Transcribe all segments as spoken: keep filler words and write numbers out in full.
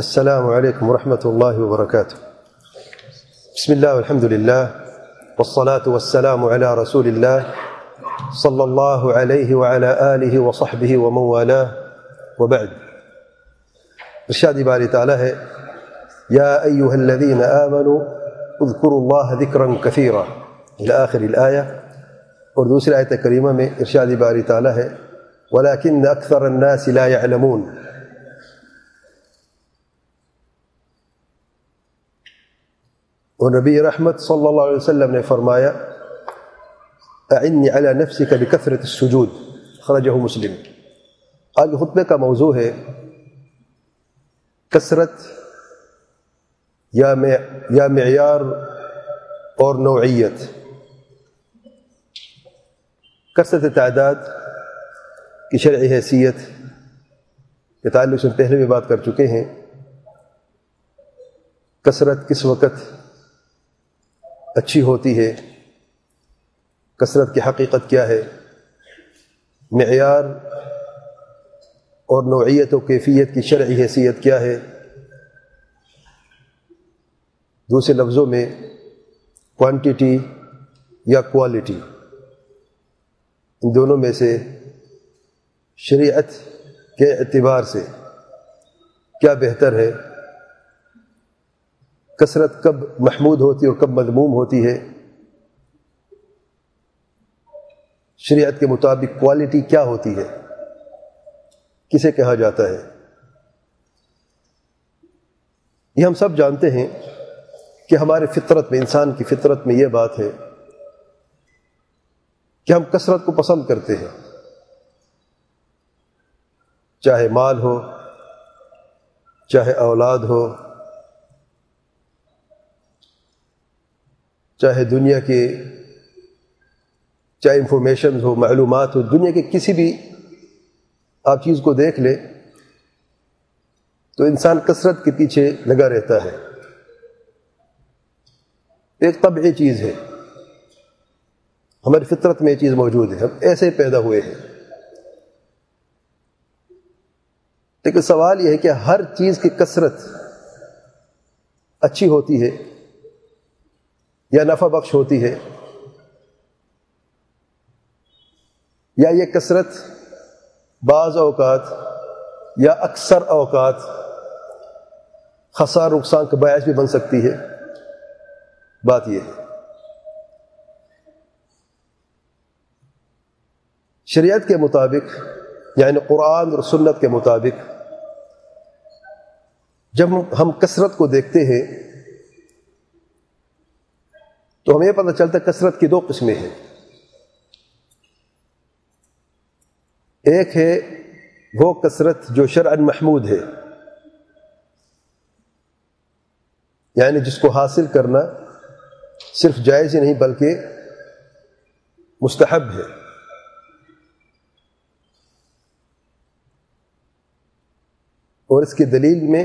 السلام عليكم ورحمة الله وبركاته. بسم الله والحمد لله والصلاة والسلام على رسول الله صلى الله عليه وعلى آله وصحبه ومن والاه وبعد. ارشاد باری تعالی ہے یا ایها الذین آمنوا اذکروا اللہ ذکرا کثیرا الى آخر الآیہ. اور دوسری آیت کریمہ میں ارشاد باری تعالی ہے ولكن اکثر الناس لا يعلمون. اور نبی رحمت صلی اللہ علیہ وسلم نے فرمایا اعنی علی نفسک بکثرۃ السجود، خرجہ مسلم. آج خطبے کا موضوع ہے کثرت یا یا معیار اور نوعیت. کثرت تعداد کی شرعی حیثیت کے تعلق سے پہلے بھی بات کر چکے ہیں. کثرت کس وقت اچھی ہوتی ہے، کثرت کی حقیقت کیا ہے، معیار اور نوعیت و کیفیت کی شرعی حیثیت کیا ہے. دوسرے لفظوں میں کوانٹیٹی یا کوالٹی، ان دونوں میں سے شریعت کے اعتبار سے کیا بہتر ہے، کثرت کب محمود ہوتی ہے اور کب مذموم ہوتی ہے، شریعت کے مطابق کوالٹی کیا ہوتی ہے، کسے کہا جاتا ہے. یہ ہم سب جانتے ہیں کہ ہمارے فطرت میں، انسان کی فطرت میں یہ بات ہے کہ ہم کثرت کو پسند کرتے ہیں، چاہے مال ہو، چاہے اولاد ہو، چاہے دنیا کے چاہے انفارمیشن ہو، معلومات ہو، دنیا کے کسی بھی آپ چیز کو دیکھ لیں تو انسان کثرت کے پیچھے لگا رہتا ہے. ایک طبعی چیز ہے، ہماری فطرت میں یہ چیز موجود ہے، ہم ایسے پیدا ہوئے ہیں. لیکن سوال یہ ہے کہ ہر چیز کی کثرت اچھی ہوتی ہے یا نفع بخش ہوتی ہے، یا یہ کثرت بعض اوقات یا اکثر اوقات خسار نقصان کا باعث بھی بن سکتی ہے. بات یہ ہے شریعت کے مطابق، یعنی قرآن اور سنت کے مطابق جب ہم کثرت کو دیکھتے ہیں تو ہمیں پتہ چلتا ہے کثرت کی دو قسمیں ہیں. ایک ہے وہ کثرت جو شرعاً محمود ہے، یعنی جس کو حاصل کرنا صرف جائز ہی نہیں بلکہ مستحب ہے. اور اس کی دلیل میں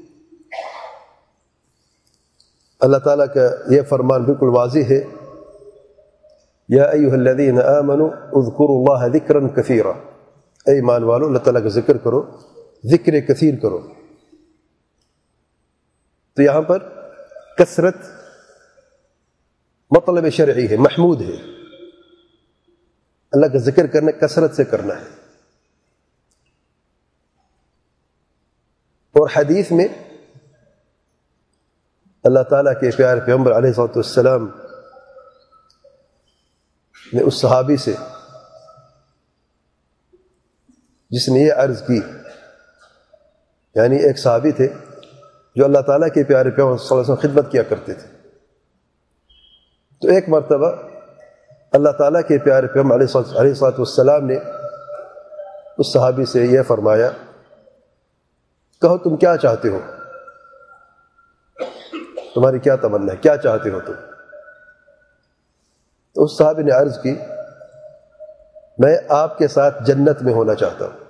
اللہ تعالیٰ کا یہ فرمان بالکل واضح ہے یا ایھا الذین آمنوا اذکروا اللہ ذکرا کثیرا. اے ایمان والو، اللہ تعالیٰ کا ذکر کرو، ذکر کثیر کرو. تو یہاں پر کثرت مطلب شرعی ہے، محمود ہے. اللہ کا ذکر کرنا کثرت سے کرنا ہے. اور حدیث میں اللہ تعالیٰ کے پیارے پیغمبر علیہ الصلوۃ والسلام نے اس صحابی سے جس نے یہ عرض کی، یعنی ایک صحابی تھے جو اللہ تعالیٰ کے پیارے پیغمبر صلی اللہ علیہ وسلم خدمت کیا کرتے تھے. تو ایک مرتبہ اللہ تعالیٰ کے پیارے پیغمبر علیہ الصلوۃ والسلام نے اس صحابی سے یہ فرمایا کہو تم کیا چاہتے ہو، تمہاری کیا تمنا ہے، کیا چاہتے ہو تم؟ تو اس صحابی نے عرض کی میں آپ کے ساتھ جنت میں ہونا چاہتا ہوں.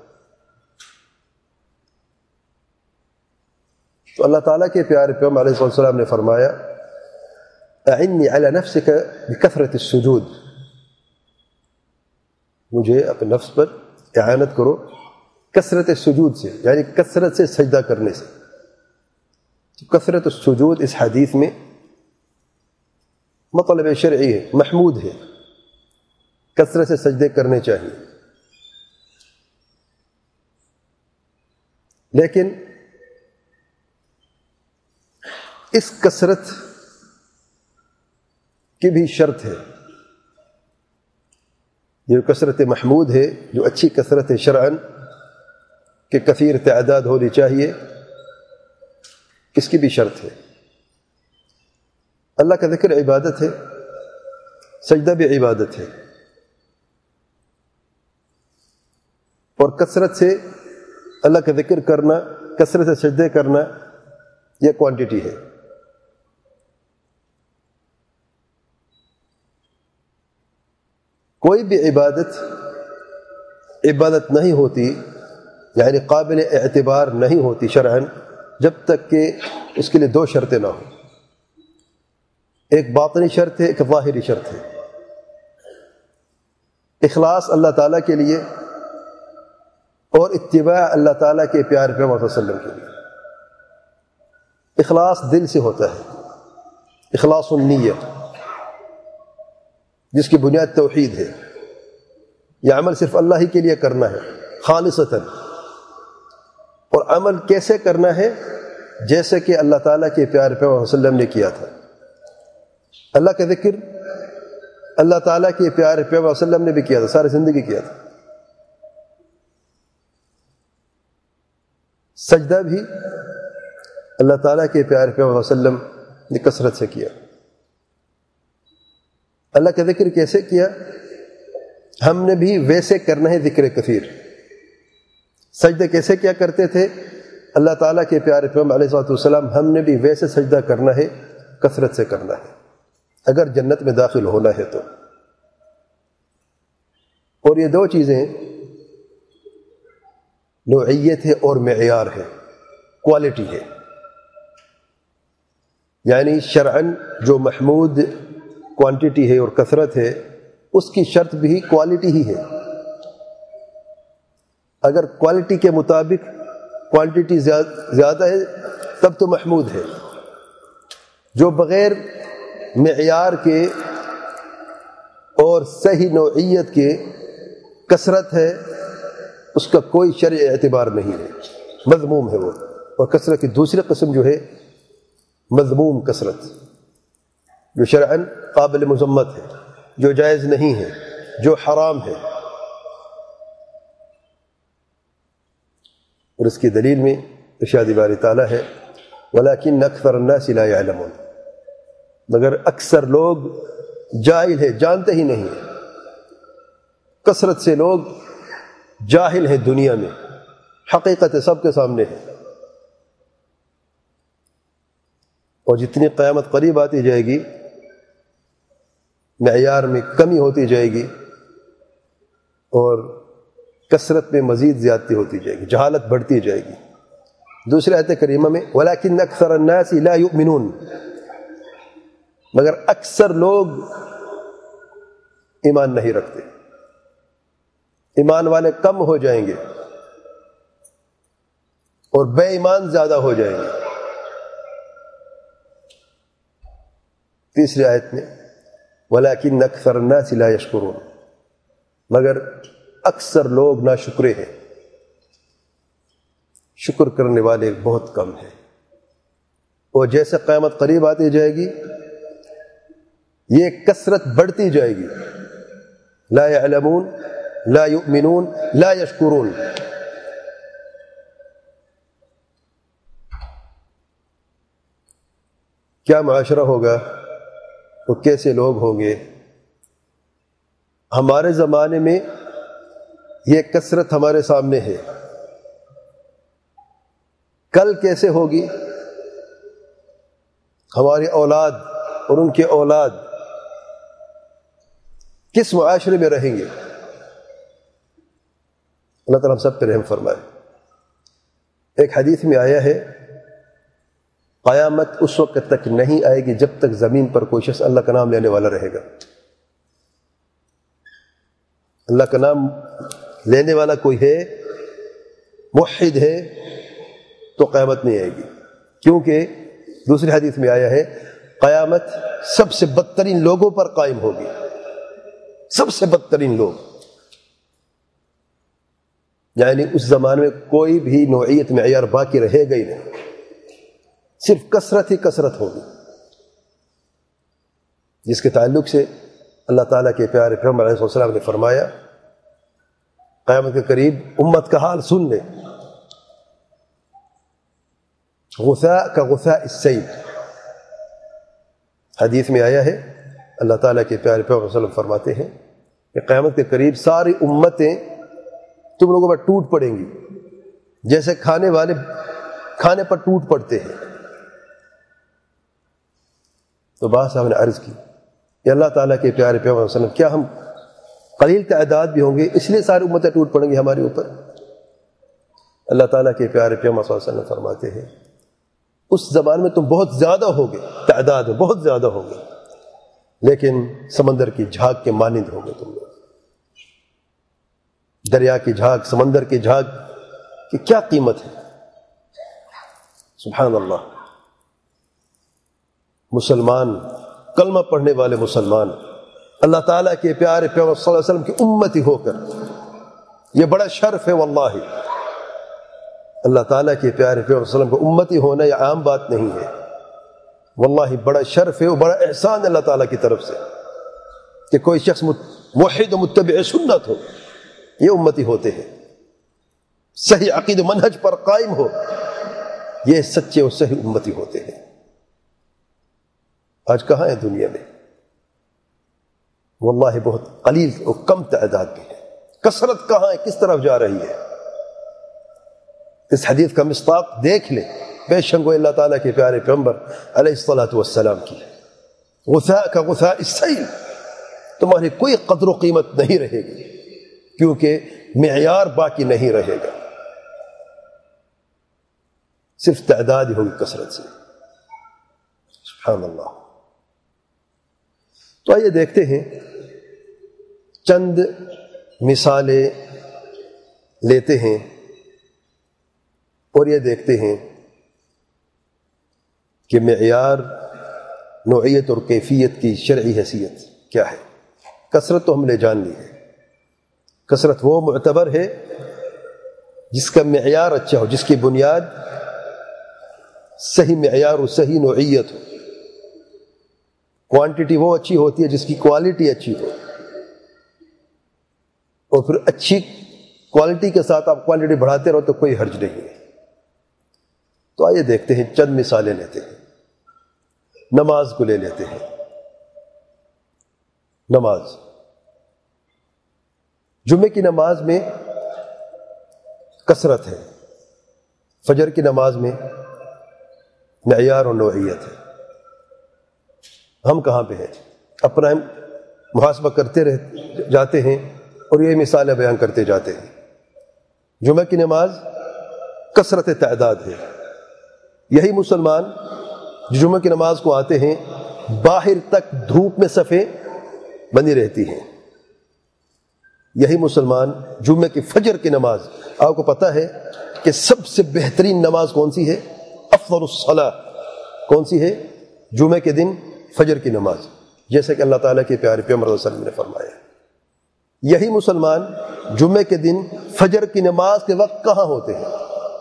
تو اللہ تعالیٰ کے پیارے پیغمبر علیہ السلام نے فرمایا اعنی علی نفسک بکثرۃ السجود، مجھے اپنے نفس پر اعانت کرو کثرت سجود سے، یعنی کثرت سے سجدہ کرنے سے. تو کثرت السجود اس حدیث میں مطلب شرعی ہے، محمود ہے، کثرت سے سجدے کرنے چاہیے. لیکن اس کثرت کی بھی شرط ہے. جو کثرت محمود ہے، جو اچھی کثرت ہے شرعاً کہ کثیر تعداد ہونی چاہیے، اس کی بھی شرط ہے. اللہ کا ذکر عبادت ہے، سجدہ بھی عبادت ہے، اور کثرت سے اللہ کا ذکر کرنا، کثرت سے سجدے کرنا، یہ کوانٹٹی ہے. کوئی بھی عبادت عبادت نہیں ہوتی، یعنی قابل اعتبار نہیں ہوتی شرعاً، جب تک کہ اس کے لیے دو شرطیں نہ ہوں. ایک باطنی شرط ہے، ایک ظاہری شرط ہے. اخلاص اللہ تعالیٰ کے لیے اور اتباع اللہ تعالیٰ کے پیارے پیغمبر صلی اللہ علیہ وسلم کے لیے. اخلاص دل سے ہوتا ہے، اخلاص النیہ، جس کی بنیاد توحید ہے. یہ عمل صرف اللہ ہی کے لیے کرنا ہے خالصتاً. اور عمل کیسے کرنا ہے؟ جیسے کہ اللہ تعالیٰ کے پیارے پیغمبر صلی اللہ علیہ وسلم نے کیا تھا. اللہ کا ذکر اللہ تعالیٰ کے پیارے پیغمبر صلی اللہ علیہ وسلم نے بھی کیا تھا، ساری زندگی کیا تھا. سجدہ بھی اللہ تعالیٰ کے پیارے پیغمبر صلی اللہ علیہ وسلم نے کثرت سے کیا. اللہ کا ذکر کیسے کیا؟ ہم نے بھی ویسے کرنا ہے ذکر کثیر. سجدہ کیسے کیا کرتے تھے اللہ تعالیٰ کے پیارے پیغمبر علیہ الصلوۃ والسلام؟ ہم نے بھی ویسے سجدہ کرنا ہے، کثرت سے کرنا ہے، اگر جنت میں داخل ہونا ہے تو. اور یہ دو چیزیں نوعیت ہے اور معیار ہے، کوالٹی ہے. یعنی شرعاً جو محمود کوانٹٹی ہے اور کثرت ہے، اس کی شرط بھی کوالٹی ہی ہے. اگر کوالٹی کے مطابق کوانٹٹی زیادہ ہے تب تو محمود ہے. جو بغیر معیار کے اور صحیح نوعیت کے کثرت ہے، اس کا کوئی شرعی اعتبار نہیں ہے، مذموم ہے وہ. اور کثرت کی دوسری قسم جو ہے مذموم کثرت، جو شرعاً قابل مذمت ہے، جو جائز نہیں ہے، جو حرام ہے. اور اس کی دلیل میں ارشاد باری تعالیٰ ہے وَلَكِنَّ أَكْثَرَ النَّاسِ لَا يَعْلَمُونَ، مگر اکثر لوگ جاہل ہیں، جانتے ہی نہیں. کثرت سے لوگ جاہل ہیں دنیا میں، حقیقت سب کے سامنے ہے. اور جتنی قیامت قریب آتی جائے گی، معیار میں کمی ہوتی جائے گی اور کثرت میں مزید زیادتی ہوتی جائے گی، جہالت بڑھتی جائے گی. دوسری آیت کریمہ میں وَلَكِنَّ أَكْثَرَ النَّاسِ لَا يُؤْمِنُونَ، مگر اکثر لوگ ایمان نہیں رکھتے. ایمان والے کم ہو جائیں گے اور بے ایمان زیادہ ہو جائیں گے. تیسری آیت میں وَلَكِنَّ أَكْثَرَ النَّاسِ لَا يَشْكُرُونَ، مگر اکثر لوگ ناشکرے ہیں، شکر کرنے والے بہت کم ہیں. اور جیسے قیامت قریب آتی جائے گی، یہ کثرت بڑھتی جائے گی. لا يعلمون، لا يؤمنون، لا يشکرون. کیا معاشرہ ہوگا، وہ کیسے لوگ ہوں گے؟ ہمارے زمانے میں یہ کثرت ہمارے سامنے ہے، کل کیسے ہوگی؟ ہماری اولاد اور ان کے اولاد کس معاشرے میں رہیں گے؟ اللہ تعالیٰ ہم سب پہ رحم فرمائے. ایک حدیث میں آیا ہے قیامت اس وقت تک نہیں آئے گی جب تک زمین پر کوئی شخص اللہ کا نام لینے والا رہے گا. اللہ کا نام لینے والا کوئی ہے، موحد ہے، تو قیامت نہیں آئے گی. کیونکہ دوسری حدیث میں آیا ہے قیامت سب سے بدترین لوگوں پر قائم ہوگی، سب سے بدترین لوگ، یعنی اس زمانے میں کوئی بھی نوعیت معیار باقی رہے گا ہی نہیں، صرف کثرت ہی کثرت ہوگی، جس کے تعلق سے اللہ تعالیٰ کے پیارے پیغمبر علیہ السلام نے فرمایا قیامت کے قریب امت کا حال سن لے، غثاء کا غثاء السیل، حدیث میں آیا ہے اللہ تعالیٰ کے پیارے پیغمبر صلی اللہ علیہ وسلم فرماتے ہیں کہ قیامت کے قریب ساری امتیں تم لوگوں پر ٹوٹ پڑیں گی جیسے کھانے والے کھانے پر ٹوٹ پڑتے ہیں۔ تو بعض صاحب نے عرض کی کہ اللہ تعالیٰ کے پیارے پیغمبر صلی اللہ علیہ وسلم کیا ہم قلیل تعداد بھی ہوں گے اس لیے ساری امتیں ٹوٹ پڑیں گی ہمارے اوپر؟ اللہ تعالیٰ کے پیارے پیغمبر صلی اللہ علیہ وسلم فرماتے ہیں اس زمانے میں تم بہت زیادہ ہوگے، تعداد میں بہت زیادہ ہوگے، لیکن سمندر کی جھاگ کے مانند ہوگے تم لوگ۔ دریا کی جھاگ، سمندر کی جھاگ کی کیا قیمت ہے، سبحان اللہ۔ مسلمان، کلمہ پڑھنے والے مسلمان، اللہ تعالیٰ کے پیارے پیغمبر صلی اللہ علیہ وسلم کی امتی ہو کر، یہ بڑا شرف ہے واللہ۔ اللہ تعالیٰ کے پیارے پیغمبر صلی اللہ علیہ وسلم کو امتی ہونا یہ عام بات نہیں ہے، واللہ بڑا شرف ہے اور بڑا احسان اللہ تعالیٰ کی طرف سے کہ کوئی شخص موحد و متبع سنت ہو، یہ امتی ہوتے ہیں، صحیح عقید و منہج پر قائم ہو، یہ سچے اور صحیح امتی ہوتے ہیں۔ آج کہاں ہے دنیا میں؟ واللہ بہت قلیل اور کم تعداد بھی ہے۔ کثرت کہاں ہے، کس طرف جا رہی ہے؟ اس حدیث کا مصداق دیکھ لیں، بے شک اللہ تعالیٰ کے پیارے پیغمبر علیہ الصلاۃ والسلام کی غثاء کا غثاء السیل، تمہاری کوئی قدر و قیمت نہیں رہے گی کیونکہ معیار باقی نہیں رہے گا، صرف تعداد ہی ہوگی کثرت سے، سبحان اللہ۔ تو آئیے دیکھتے ہیں، چند مثالیں لیتے ہیں اور یہ دیکھتے ہیں کہ معیار، نوعیت اور کیفیت کی شرعی حیثیت کیا ہے۔ کثرت تو ہم نے جان لی ہے، کثرت وہ معتبر ہے جس کا معیار اچھا ہو، جس کی بنیاد صحیح معیار اور صحیح نوعیت ہو۔ کوانٹٹی وہ اچھی ہوتی ہے جس کی کوالٹی اچھی ہو، اور پھر اچھی کوالٹی کے ساتھ آپ کوانٹٹی بڑھاتے رہو تو کوئی حرج نہیں ہے۔ تو آئیے دیکھتے ہیں، چند مثالیں لیتے ہیں۔ نماز کو لے لیتے ہیں۔ نماز، جمعے کی نماز میں کثرت ہے، فجر کی نماز میں معیار اور نوعیت ہے۔ ہم کہاں پہ ہیں؟ اپنا ہم محاسبہ کرتے رہ جاتے ہیں اور یہ مثالیں بیان کرتے جاتے ہیں۔ جمعہ کی نماز کثرت تعداد ہے، یہی مسلمان جو جمعہ کی نماز کو آتے ہیں باہر تک دھوپ میں صفیں بنی رہتی ہیں، یہی مسلمان جمعہ کی فجر کی نماز، آپ کو پتہ ہے کہ سب سے بہترین نماز کون سی ہے؟ افضل الصلاۃ کون سی ہے؟ جمعہ کے دن فجر کی نماز، جیسے کہ اللہ تعالیٰ کے پیارے پیغمبر صلی اللہ علیہ وسلم نے فرمایا۔ یہی مسلمان جمعے کے دن فجر کی نماز کے وقت کہاں ہوتے ہیں؟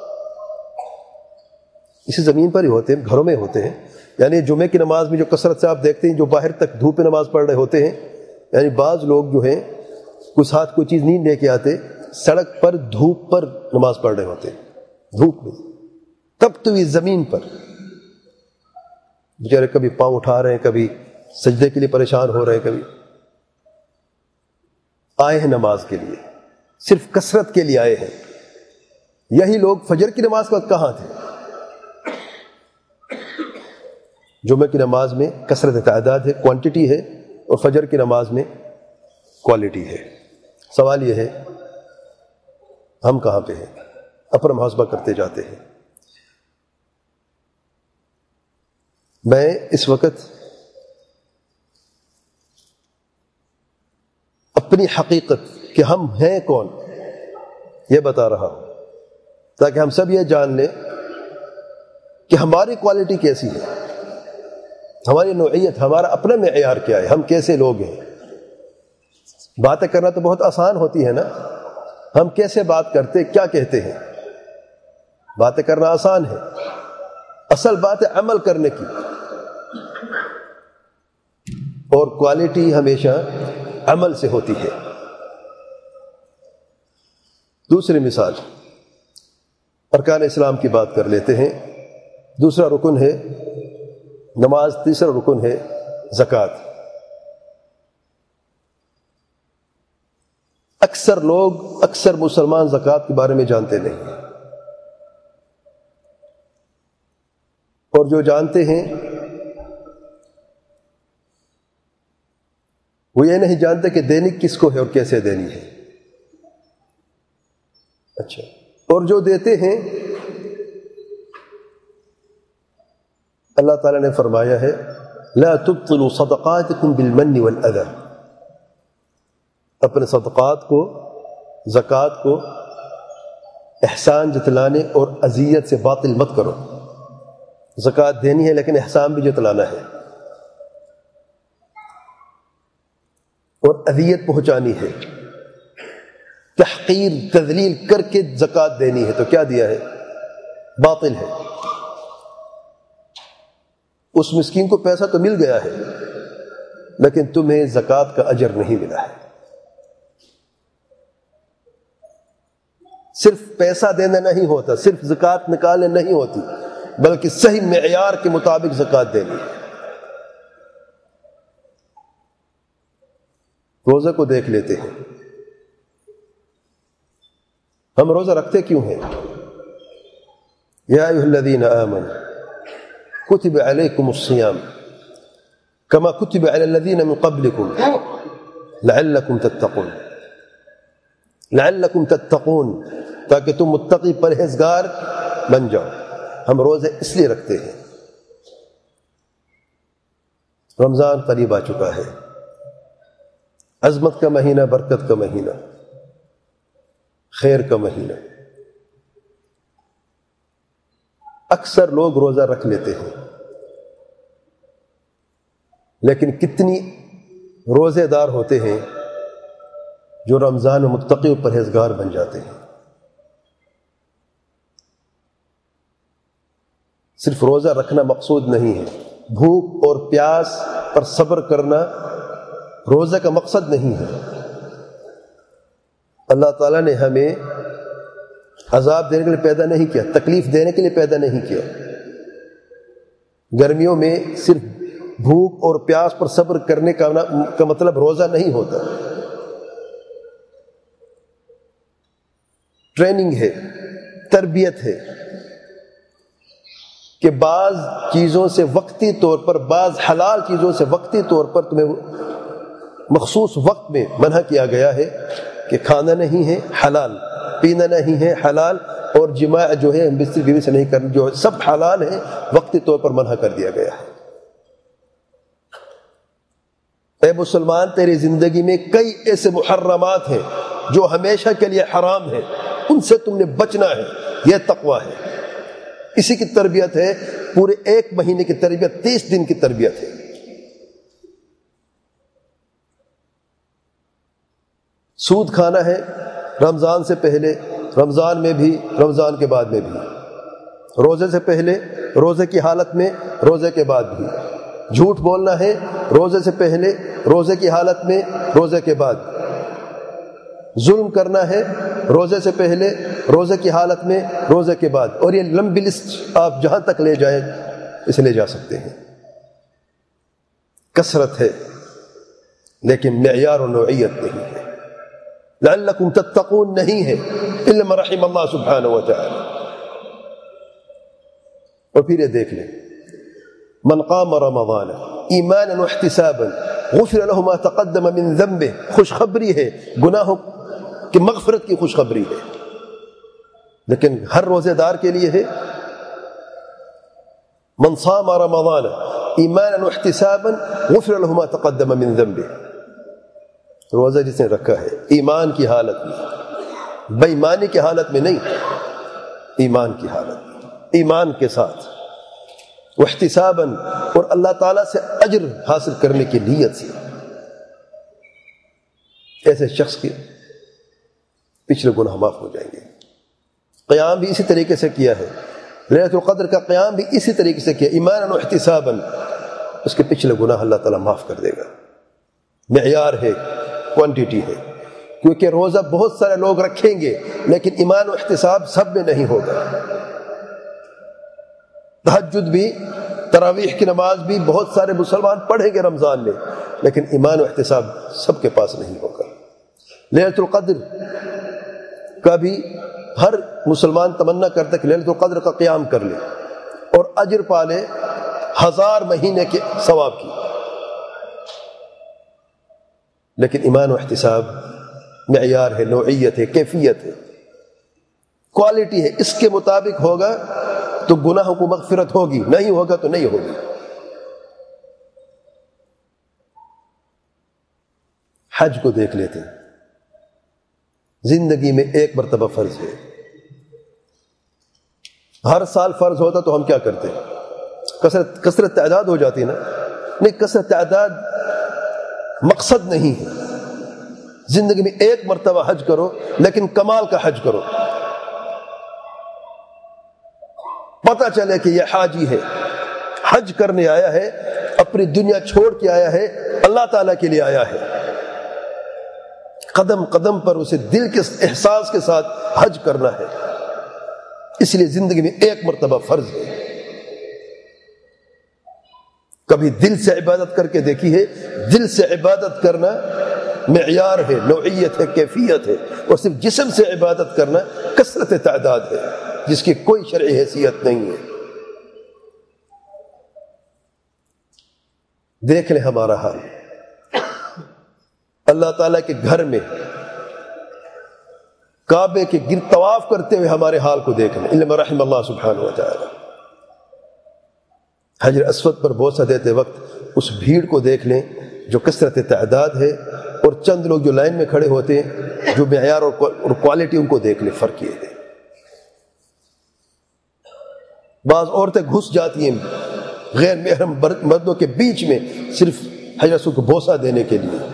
اسی زمین پر ہی ہوتے ہیں، گھروں میں ہوتے ہیں۔ یعنی جمعے کی نماز میں جو کثرت سے آپ دیکھتے ہیں جو باہر تک دھوپ میں نماز پڑھ رہے ہوتے ہیں، یعنی بعض لوگ جو ہیں کچھ ہاتھ کوئی چیز نہیں لے کے آتے، سڑک پر دھوپ پر نماز پڑھ رہے ہوتے ہیں، دھوپ میں تپتی ہوئی زمین پر، بیچارے کبھی پاؤں اٹھا رہے ہیں، کبھی سجدے کے لیے پریشان ہو رہے ہیں، کبھی آئے ہیں نماز کے لیے، صرف کثرت کے لیے آئے ہیں۔ یہی لوگ فجر کی نماز کے وقت کہاں تھے؟ جمعہ کی نماز میں کثرت تعداد ہے، کوانٹٹی ہے، اور فجر کی نماز میں کوالٹی ہے۔ سوال یہ ہے ہم کہاں پہ ہیں؟ اپنا محاسبہ کرتے جاتے ہیں۔ میں اس وقت اپنی حقیقت کہ ہم ہیں کون یہ بتا رہا ہوں، تاکہ ہم سب یہ جان لیں کہ ہماری کوالٹی کیسی ہے، ہماری نوعیت، ہمارا اپنا معیار کیا ہے، ہم کیسے لوگ ہیں۔ باتیں کرنا تو بہت آسان ہوتی ہے نا، ہم کیسے بات کرتے، کیا کہتے ہیں، باتیں کرنا آسان ہے، اصل بات ہے عمل کرنے کی، اور کوالٹی ہمیشہ عمل سے ہوتی ہے۔ دوسری مثال ارکان اسلام کی بات کر لیتے ہیں۔ دوسرا رکن ہے نماز، تیسرا رکن ہے زکوٰۃ۔ اکثر لوگ، اکثر مسلمان زکوٰۃ کے بارے میں جانتے نہیں، اور جو جانتے ہیں وہ یہ نہیں جانتے کہ دینی کس کو ہے اور کیسے دینی ہے۔ اچھا، اور جو دیتے ہیں، اللہ تعالیٰ نے فرمایا ہے لا تبطلوا صدقاتکم بالمن والاذى، اپنے صدقات کو، زکوٰۃ کو احسان جتلانے اور اذیت سے باطل مت کرو۔ زکوٰۃ دینی ہے لیکن احسان بھی جتلانا ہے، اور اذیت پہنچانی ہے، تحقیر تذلیل کر کے زکوٰۃ دینی ہے، تو کیا دیا ہے؟ باطل ہے۔ اس مسکین کو پیسہ تو مل گیا ہے لیکن تمہیں زکوٰۃ کا اجر نہیں ملا ہے۔ صرف پیسہ دینا نہیں ہوتا، صرف زکوٰۃ نکالنے نہیں ہوتی، بلکہ صحیح معیار کے مطابق زکوٰۃ دینی ہے۔ روزہ کو دیکھ لیتے ہیں، ہم روزہ رکھتے کیوں ہیں؟ یا ایھا الذین آمنوا کتب علیکم الصیام کما کتب علی الذین من قبلکم لعلکم تتقون، لعلکم تتقون، تاکہ تم متقی پرہیزگار بن جاؤ۔ ہم روزے اس لیے رکھتے ہیں، رمضان قریب آ چکا ہے، عظمت کا مہینہ، برکت کا مہینہ، خیر کا مہینہ۔ اکثر لوگ روزہ رکھ لیتے ہیں لیکن کتنی روزے دار ہوتے ہیں جو رمضان میں متقی و پرہیزگار بن جاتے ہیں۔ صرف روزہ رکھنا مقصود نہیں ہے، بھوک اور پیاس پر صبر کرنا روزہ کا مقصد نہیں ہے۔ اللہ تعالیٰ نے ہمیں عذاب دینے کے لیے پیدا نہیں کیا، تکلیف دینے کے لیے پیدا نہیں کیا۔ گرمیوں میں صرف بھوک اور پیاس پر صبر کرنے کا کا مطلب روزہ نہیں ہوتا، ٹریننگ ہے، تربیت ہے کہ بعض چیزوں سے وقتی طور پر، بعض حلال چیزوں سے وقتی طور پر تمہیں مخصوص وقت میں منع کیا گیا ہے کہ کھانا نہیں ہے حلال، پینا نہیں ہے حلال، اور جماع جو ہے بستر بیوی سے نہیں کرنا، جو سب حلال ہے، وقتی طور پر منع کر دیا گیا ہے۔ اے مسلمان، تیری زندگی میں کئی ایسے محرمات ہیں جو ہمیشہ کے لیے حرام ہیں، ان سے تم نے بچنا ہے، یہ تقوی ہے۔ اسی کی تربیت ہے، پورے ایک مہینے کی تربیت، تیس دن کی تربیت ہے۔ سود کھانا ہے رمضان سے پہلے، رمضان میں بھی، رمضان کے بعد میں بھی، روزے سے پہلے، روزے کی حالت میں، روزے کے بعد بھی۔ جھوٹ بولنا ہے روزے سے پہلے، روزے کی حالت میں، روزے کے بعد۔ ظلم کرنا ہے روزے سے پہلے، روزے کی حالت میں، روزے کے بعد، اور یہ لمبی لسٹ آپ جہاں تک لے جائیں اسے لے جا سکتے ہیں۔ کثرت ہے لیکن معیار و نوعیت نہیں ہے، لعلکم تتقون نہیں ہے، الا من رحم اللہ سبحانہ و تعالی۔ اور پھر یہ دیکھ لیں، من قام رمضان ایمانا واحتسابا غفر له ما تقدم من ذنبه، خوشخبری ہے، گناہوں کی مغفرت کی خوشخبری ہے، لیکن ہر روزے دار کے لیے ہے۔ من صام رمضان ایمانا واحتسابا غفر له ما تقدم من ذنبه، روزہ جس نے رکھا ہے ایمان کی حالت میں، بے ایمانی کی حالت میں نہیں، ایمان کی حالت میں، ایمان کے ساتھ واحتساباً، اور اللہ تعالیٰ سے اجر حاصل کرنے کی نیت سے. ایسے شخص کے پچھلے گناہ معاف ہو جائیں گے. قیام بھی اسی طریقے سے کیا ہے، لیلۃ القدر کا قیام بھی اسی طریقے سے کیا، ایمانا و احتساباً، اس کے پچھلے گناہ اللہ تعالیٰ معاف کر دے گا. معیار ہے، کوانٹیٹی ہے، کیونکہ روزہ بہت سارے لوگ رکھیں گے لیکن ایمان و احتساب سب میں نہیں ہوگا. تہجد بھی، تراویح کی نماز بھی بہت سارے مسلمان پڑھیں گے رمضان میں، لیکن ایمان و احتساب سب کے پاس نہیں ہوگا. لیلۃ القدر کا بھی ہر مسلمان تمنا کرتا ہے کہ لیلۃ القدر کا قیام کر لے اور اجر پا لے ہزار مہینے کے ثواب کی، لیکن ایمان و احتساب معیار ہے، نوعیت ہے، کیفیت ہے، کوالٹی ہے. اس کے مطابق ہوگا تو گناہوں کو مغفرت ہوگی، نہیں ہوگا تو نہیں ہوگی. حج کو دیکھ لیتے ہیں، زندگی میں ایک مرتبہ فرض ہے. ہر سال فرض ہوتا تو ہم کیا کرتے؟ کثرت کثرت تعداد ہو جاتی نا. نہیں، کثرت تعداد مقصد نہیں ہے. زندگی میں ایک مرتبہ حج کرو، لیکن کمال کا حج کرو. پتہ چلے کہ یہ حاجی ہے، حج کرنے آیا ہے، اپنی دنیا چھوڑ کے آیا ہے، اللہ تعالیٰ کے لیے آیا ہے. قدم قدم پر اسے دل کے احساس کے ساتھ حج کرنا ہے. اس لیے زندگی میں ایک مرتبہ فرض ہے. کبھی دل سے عبادت کر کے دیکھی ہے؟ دل سے عبادت کرنا معیار ہے، نوعیت ہے، کیفیت ہے. اور صرف جسم سے عبادت کرنا کثرت تعداد ہے، جس کی کوئی شرعی حیثیت نہیں ہے. دیکھ لیں ہمارا حال. اللہ تعالیٰ کے گھر میں کعبے کے گرد طواف کرتے ہوئے ہمارے حال کو دیکھ لیں، الا من رحم اللہ سبحانہ و تعالی. حجر اسود پر بوسہ دیتے وقت اس بھیڑ کو دیکھ لیں جو کثرت تعداد ہے، اور چند لوگ جو لائن میں کھڑے ہوتے ہیں، جو معیار اور کوالٹی، ان کو دیکھ لیں، فرق یہ ہے. بعض عورتیں گھس جاتی ہیں غیر محرم مردوں کے بیچ میں صرف حجر اسود کو بوسہ دینے کے لیے.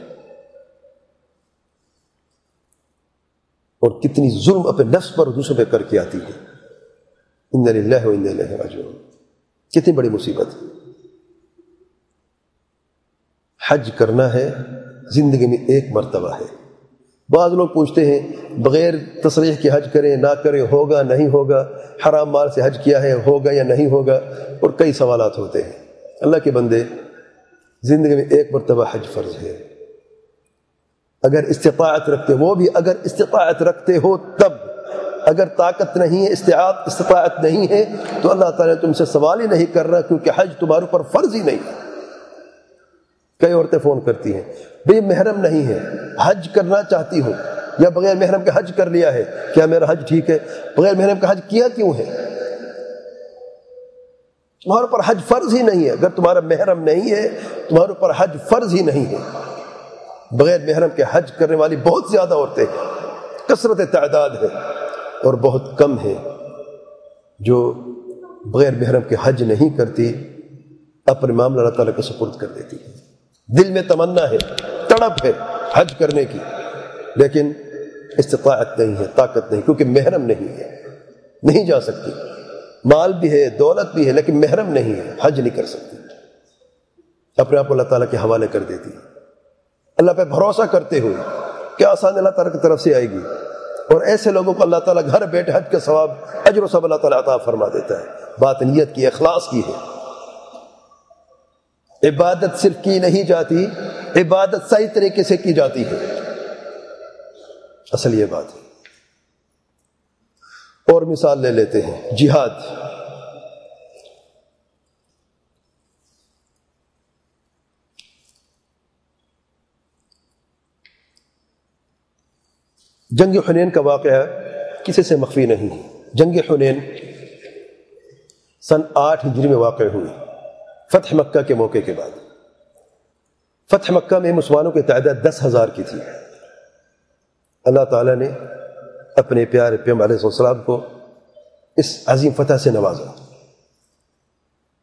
اور کتنی ظلم اپنے نفس پر دوسروں پہ کر کے آتی ہے. انا للہ و انا الیہ راجعون. کتنی بڑی مصیبت ہے. حج کرنا ہے، زندگی میں ایک مرتبہ ہے. بعض لوگ پوچھتے ہیں بغیر تصریح کے حج کریں نہ کریں، ہوگا نہیں ہوگا، حرام مال سے حج کیا ہے، ہوگا یا نہیں ہوگا، اور کئی سوالات ہوتے ہیں. اللہ کے بندے، زندگی میں ایک مرتبہ حج فرض ہے. اگر استطاعت رکھتے، وہ بھی اگر استطاعت رکھتے ہو تب. اگر طاقت نہیں ہے، استطاعت استطاعت نہیں ہے، تو اللہ تعالیٰ نے تم سے سوال ہی نہیں کر رہا، کیونکہ حج تمہارے اوپر فرض ہی نہیں. کئی عورتیں فون کرتی ہیں، بھئی محرم نہیں ہے، حج کرنا چاہتی ہوں، یا بغیر محرم کا حج کر لیا ہے، کیا میرا حج ٹھیک ہے؟ بغیر محرم کا حج کیا کیوں ہے؟ تمہارے اوپر حج فرض ہی نہیں ہے. اگر تمہارا محرم نہیں ہے، تمہارے اوپر حج فرض ہی نہیں ہے. بغیر محرم کے حج کرنے والی بہت زیادہ عورتیں ہیں، کثرت تعداد ہے، اور بہت کم ہے جو بغیر محرم کے حج نہیں کرتی، اپنے معاملہ اللہ تعالیٰ کو سپرد کر دیتی ہے. دل میں تمنا ہے، تڑپ ہے حج کرنے کی، لیکن استطاعت نہیں ہے، طاقت نہیں، کیونکہ محرم نہیں ہے، نہیں جا سکتی. مال بھی ہے، دولت بھی ہے، لیکن محرم نہیں ہے، حج نہیں کر سکتی. اپنے آپ کو اللہ تعالیٰ کے حوالے کر دیتی ہے، اللہ پہ بھروسہ کرتے ہوئے کہ آسان اللہ تعالیٰ کی طرف سے آئے گی. اور ایسے لوگوں کو اللہ تعالیٰ گھر بیٹھے حج کا ثواب، اجر و ثواب اللہ تعالیٰ عطا فرما دیتا ہے. بات نیت کی، اخلاص کی ہے. عبادت صرف کی نہیں جاتی، عبادت صحیح طریقے سے کی جاتی ہے. اصل یہ بات ہے. اور مثال لے لیتے ہیں، جہاد. جنگ حنین کا واقعہ کسی سے مخفی نہیں ہے. جنگ حنین سن آٹھ ہجری میں واقع ہوئی، فتح مکہ کے موقع کے بعد. فتح مکہ میں مسلمانوں کی تعداد دس ہزار کی تھی. اللہ تعالیٰ نے اپنے پیارے پیغمبر علیہ السلام کو اس عظیم فتح سے نوازا.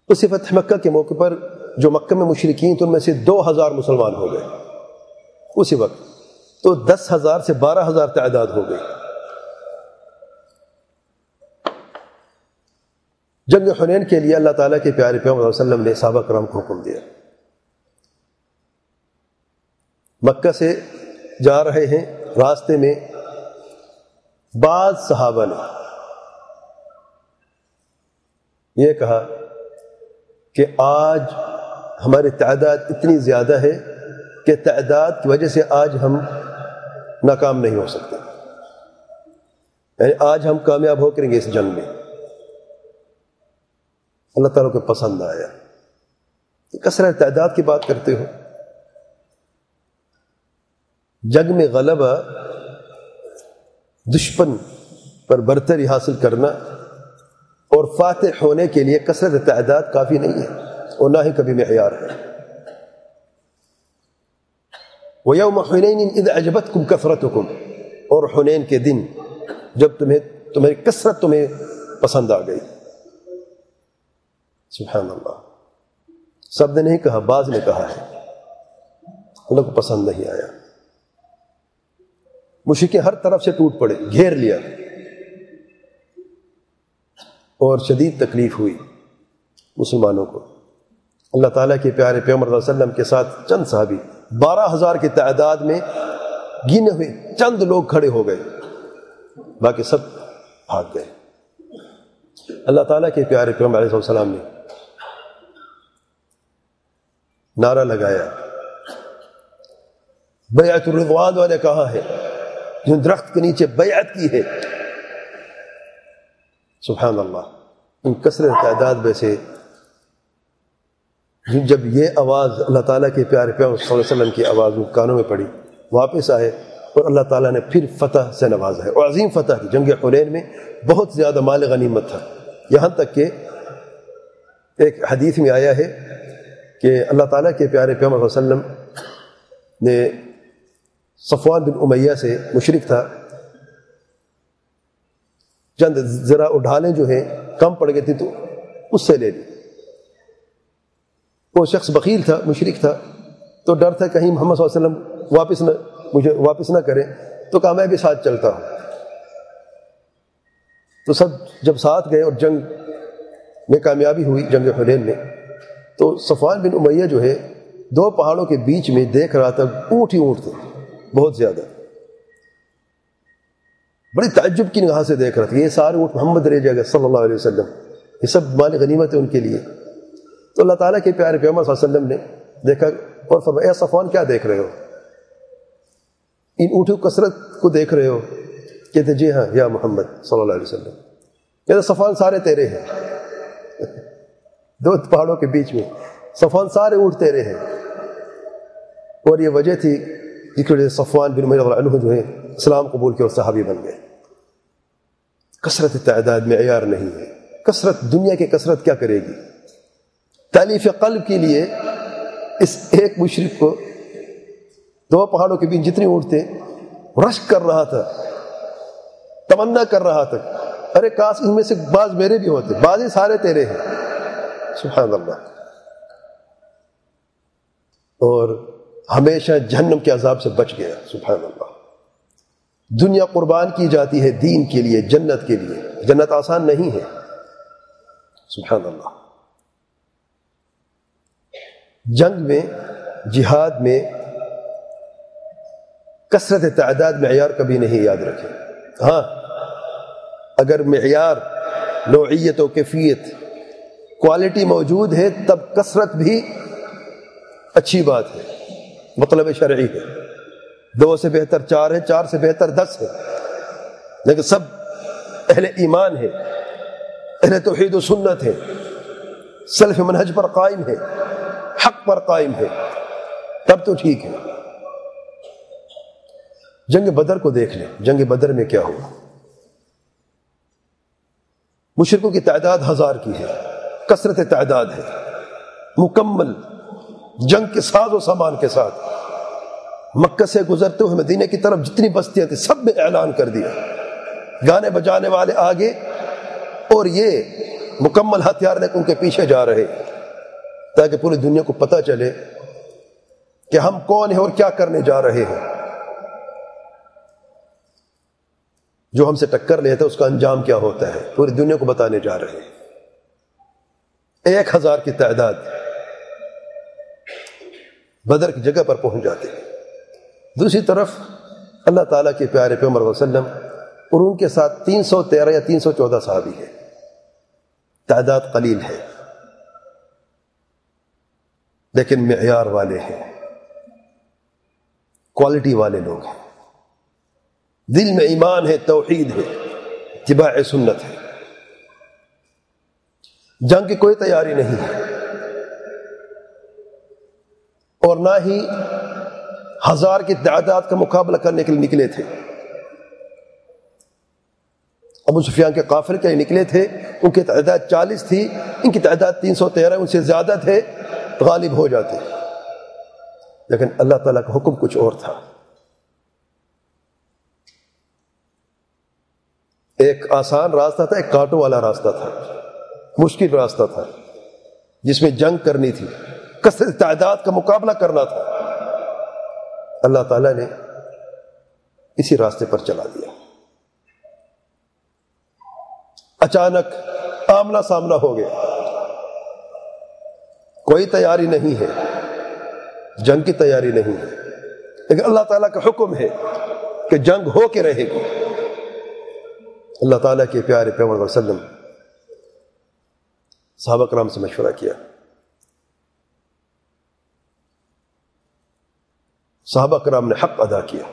اسی فتح مکہ کے موقع پر جو مکہ میں مشرکین تھے ان میں سے دو ہزار مسلمان ہو گئے اسی وقت، تو دس ہزار سے بارہ ہزار تعداد ہو گئی۔ جنگ حنین کے لیے اللہ تعالیٰ کے پیارے پیغمبر صلی اللہ علیہ وسلم نے صحابہ کرام کو حکم دیا۔ مکہ سے جا رہے ہیں، راستے میں بعض صحابہ نے یہ کہا کہ آج ہماری تعداد اتنی زیادہ ہے کہ تعداد کی وجہ سے آج ہم ناکام نہیں ہو سکتے، یعنی آج ہم کامیاب ہو کریں گے اس جنگ میں۔ اللہ تعالیٰ کو پسند آیا، کثرت تعداد کی بات کرتے ہو۔ جنگ میں غلبہ دشمن پر برتری حاصل کرنا اور فاتح ہونے کے لیے کثرت تعداد کافی نہیں ہے اور نہ ہی کبھی معیار ہے۔ وَيَوْمَ حُنَيْنٍ إِذْ أَعْجَبَتْكُمْ كَثْرَتُكُمْ، اور حنین کے دن جب تمہیں تمہاری کثرت تمہیں پسند آ گئی۔ سبحان اللہ، سب نے نہیں کہا، بعض نے کہا ہے، اللہ کو پسند نہیں آیا۔ مشرکین ہر طرف سے ٹوٹ پڑے، گھیر لیا اور شدید تکلیف ہوئی مسلمانوں کو۔ اللہ تعالیٰ کے پیارے پیغمبر صلی اللہ علیہ وسلم کے ساتھ چند صحابی، بارہ ہزار کی تعداد میں گنے ہوئے چند لوگ کھڑے ہو گئے، باقی سب بھاگ گئے۔ اللہ تعالیٰ کے پیارے پیغمبر علیہ السلام نے نعرہ لگایا، بیعت الرضوان والے کہاں ہے؟ جن درخت کے نیچے بیعت کی ہے۔ سبحان اللہ، ان کثرت تعداد میں سے جب یہ آواز اللہ تعالیٰ کے پیارے پیغمبر صلی اللہ علیہ وسلم کی آواز ان کانوں میں پڑی، واپس آئے اور اللہ تعالیٰ نے پھر فتح سے نوازا ہے، اور عظیم فتح کی۔ جنگ حنین میں بہت زیادہ مال غنیمت تھا، یہاں تک کہ ایک حدیث میں آیا ہے کہ اللہ تعالیٰ کے پیارے پیغمبر صلی اللہ علیہ وسلم نے صفوان بن امیہ سے، مشرک تھا، چند ذرا اڈھالیں جو ہیں کم پڑ گئی تھی تو اس سے لے لی۔ وہ شخص بخیل تھا، مشرک تھا، تو ڈر تھا کہیں محمد صلی اللہ علیہ وسلم واپس نہ مجھے واپس نہ کریں، تو کہا میں بھی ساتھ چلتا ہوں۔ تو سب جب ساتھ گئے اور جنگ میں کامیابی ہوئی، جنگ حنین میں، تو صفوان بن امیہ جو ہے دو پہاڑوں کے بیچ میں دیکھ رہا تھا، اونٹ ہی اونٹ تھے بہت زیادہ، بڑی تعجب کی نگاہ سے دیکھ رہا تھا، یہ سارے اونٹ محمد رہ جائے گا صلی اللہ علیہ وسلم، یہ سب مال غنیمت ہے ان کے لیے۔ تو اللہ تعالیٰ کے پیارے پیغمبر صلی اللہ علیہ وسلم نے دیکھا اور فرمایا، اے صفوان کیا دیکھ رہے ہو؟ ان اونٹوں کی کثرت کو دیکھ رہے ہو؟ کہتے جی ہاں یا محمد صلی اللہ علیہ وسلم۔ کہتے صفوان سارے تیرے ہیں، دو پہاڑوں کے بیچ میں صفوان سارے اونٹ تیرے ہیں۔ اور یہ وجہ تھی جس کی وجہ سے صفوان بن امیہ رضی اللہ عنہ جو ہے اسلام قبول کے اور صحابی بن گئے۔ کثرت تعداد میں معیار نہیں ہے، کثرت دنیا کی کثرت کیا کرے گی؟ تالیف قلب کے لیے اس ایک مشرک کو دو پہاڑوں کے بیچ جتنے اونٹ تھے رشک کر رہا تھا، تمنا کر رہا تھا، ارے کاش ان میں سے بعض میرے بھی ہوتے، بعض ہی سارے تیرے ہیں۔ سبحان اللہ، اور ہمیشہ جہنم کے عذاب سے بچ گیا۔ سبحان اللہ، دنیا قربان کی جاتی ہے دین کے لیے، جنت کے لیے، جنت آسان نہیں ہے۔ سبحان اللہ، جنگ میں، جہاد میں کثرت تعداد معیار کبھی نہیں یاد رکھے۔ ہاں اگر معیار، نوعیت و کیفیت، کوالٹی موجود ہے تب کثرت بھی اچھی بات ہے، مطلب شرعی ہے۔ دو سے بہتر چار ہے، چار سے بہتر دس ہے، لیکن سب اہل ایمان ہے، اہل توحید و سنت ہے، سلف منہج پر قائم ہے، حق پر قائم ہے، تب تو ٹھیک ہے۔ جنگ بدر کو دیکھ لیں، جنگ بدر میں کیا ہوا؟ مشرکوں کی تعداد ہزار کی ہے، کثرت تعداد ہے، مکمل جنگ کے ساز و سامان کے ساتھ مکہ سے گزرتے ہوئے مدینہ کی طرف جتنی بستیاں تھیں سب میں اعلان کر دیا، گانے بجانے والے آگے اور یہ مکمل ہتھیار لے کے ان کے پیچھے جا رہے تاکہ پوری دنیا کو پتہ چلے کہ ہم کون ہیں اور کیا کرنے جا رہے ہیں. جو ہم سے ٹکر لیتا ہے اس کا انجام کیا ہوتا ہے پوری دنیا کو بتانے جا رہے ہیں. ایک ہزار کی تعداد بدر کی جگہ پر پہنچ جاتے ہیں. دوسری طرف اللہ تعالیٰ کے پیارے پیغمبر صلی اللہ علیہ وسلم اور ان کے ساتھ تین سو تیرہ یا تین سو چودہ صحابی ہیں. تعداد قلیل ہے لیکن معیار والے ہیں, کوالٹی والے لوگ ہیں. دل میں ایمان ہے, توحید ہے, اتباع سنت ہے. جنگ کی کوئی تیاری نہیں ہے اور نہ ہی ہزار کی تعداد کا مقابلہ کرنے کے لیے نکلے تھے. ابو سفیان کے قافلے کے نکلے تھے, ان کی تعداد چالیس تھی, ان کی تعداد تین سو تیرہ, ان سے زیادہ تھے, غالب ہو جاتے. لیکن اللہ تعالیٰ کا حکم کچھ اور تھا. ایک آسان راستہ تھا, ایک کانٹوں والا راستہ تھا, مشکل راستہ تھا جس میں جنگ کرنی تھی, کثرت تعداد کا مقابلہ کرنا تھا. اللہ تعالیٰ نے اسی راستے پر چلا دیا. اچانک آمنا سامنا ہو گیا, کوئی تیاری نہیں ہے, جنگ کی تیاری نہیں ہے, لیکن اللہ تعالیٰ کا حکم ہے کہ جنگ ہو کے رہے گی. اللہ تعالیٰ کے پیارے پیغمبر صلی اللہ علیہ وسلم صحابہ کرام سے مشورہ کیا. صحابہ کرام نے حق ادا کیا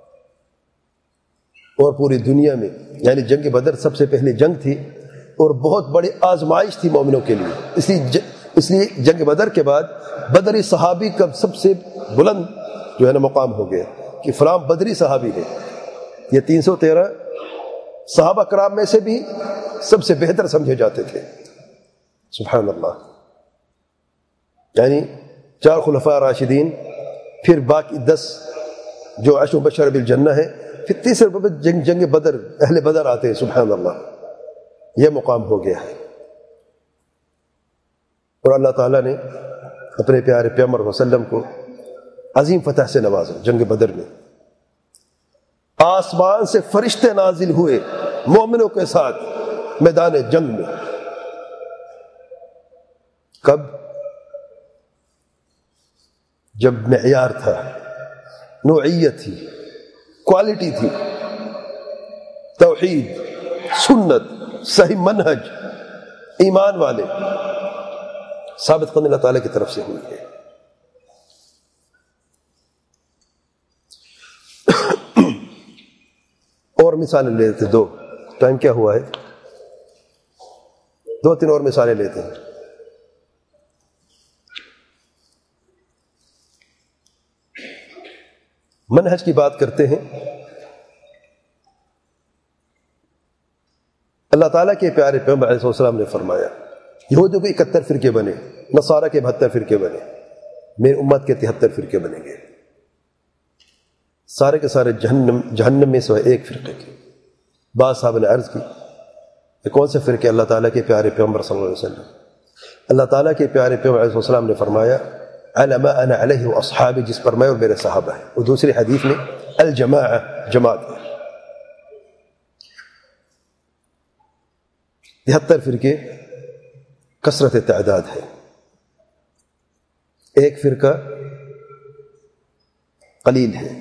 اور پوری دنیا میں, یعنی جنگ بدر سب سے پہلی جنگ تھی اور بہت بڑی آزمائش تھی مومنوں کے لیے. اس لیے اس لیے جنگ بدر کے بعد بدری صحابی کا سب سے بلند جو ہے نا مقام ہو گیا کہ فلاں بدری صحابی ہے. یہ تین سو تیرہ صحابہ کرام میں سے بھی سب سے بہتر سمجھے جاتے تھے. سبحان اللہ. یعنی چار خلفاء راشدین, پھر باقی دس جو عشر بشر بالجنہ ہے, پھر تیسرے جنگ جنگ بدر اہل بدر آتے ہیں. سبحان اللہ, یہ مقام ہو گیا ہے. اور اللہ تعالیٰ نے اپنے پیارے پیغمبر صلی اللہ علیہ وسلم کو عظیم فتح سے نوازا. جنگ بدر میں آسمان سے فرشتے نازل ہوئے مومنوں کے ساتھ میدان جنگ میں. کب؟ جب معیار تھا, نوعیت تھی, کوالٹی تھی, توحید, سنت, صحیح منہج, ایمان والے. ثابت قدمی اللہ تعالیٰ کی طرف سے ہوئی ہے. اور مثالیں لیتے, دو ٹائم کیا ہوا ہے, دو تین اور مثالیں لیتے ہیں. منہج کی بات کرتے ہیں. اللہ تعالیٰ کے پیارے پیغمبر علیہ السلام نے فرمایا یہودوں کے اکہتر فرقے بنے, نصارہ کے بہتر فرقے بنے, میری امت کے تہتر فرقے بنیں گے. سارے کے سارے جہنم جہنم میں سے ایک فرقے کے. بعض صاحب نے عرض کی کہ کون سے فرقے؟ اللہ تعالیٰ کے پیارے پیغمبر صلی اللہ علیہ وسلم. اللہ تعالیٰ کے پیارے پیغمبر علیہ السلام نے فرمایا علی ما انا علیہ واصحابی, جس پر میں اور میرے صحابہ ہیں. اور دوسری حدیث میں الجماعہ, جماعت ہے. تہتر فرقے کثرت تعداد ہے, ایک فرقہ قلیل ہے.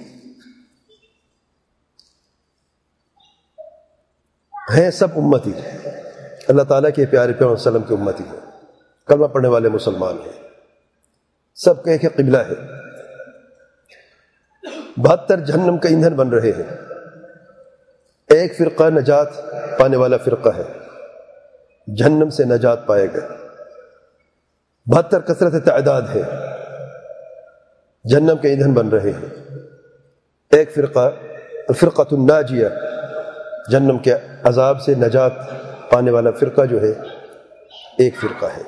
ہیں سب امتی, اللہ تعالیٰ کے پیارے پیغمبر صلی اللہ علیہ وسلم کی امتی ہیں, کلمہ پڑھنے والے مسلمان ہیں, سب کا ایک قبلہ ہے. بہتر جہنم کا ایندھن بن رہے ہیں. ایک فرقہ نجات پانے والا فرقہ ہے, جہنم سے نجات پائے گا. بہتر کثرت تعداد ہے, جہنم کے ایندھن بن رہے ہیں. ایک فرقہ فرقۃ الناجیہ, جہنم کے عذاب سے نجات پانے والا فرقہ جو ہے ایک فرقہ ہے.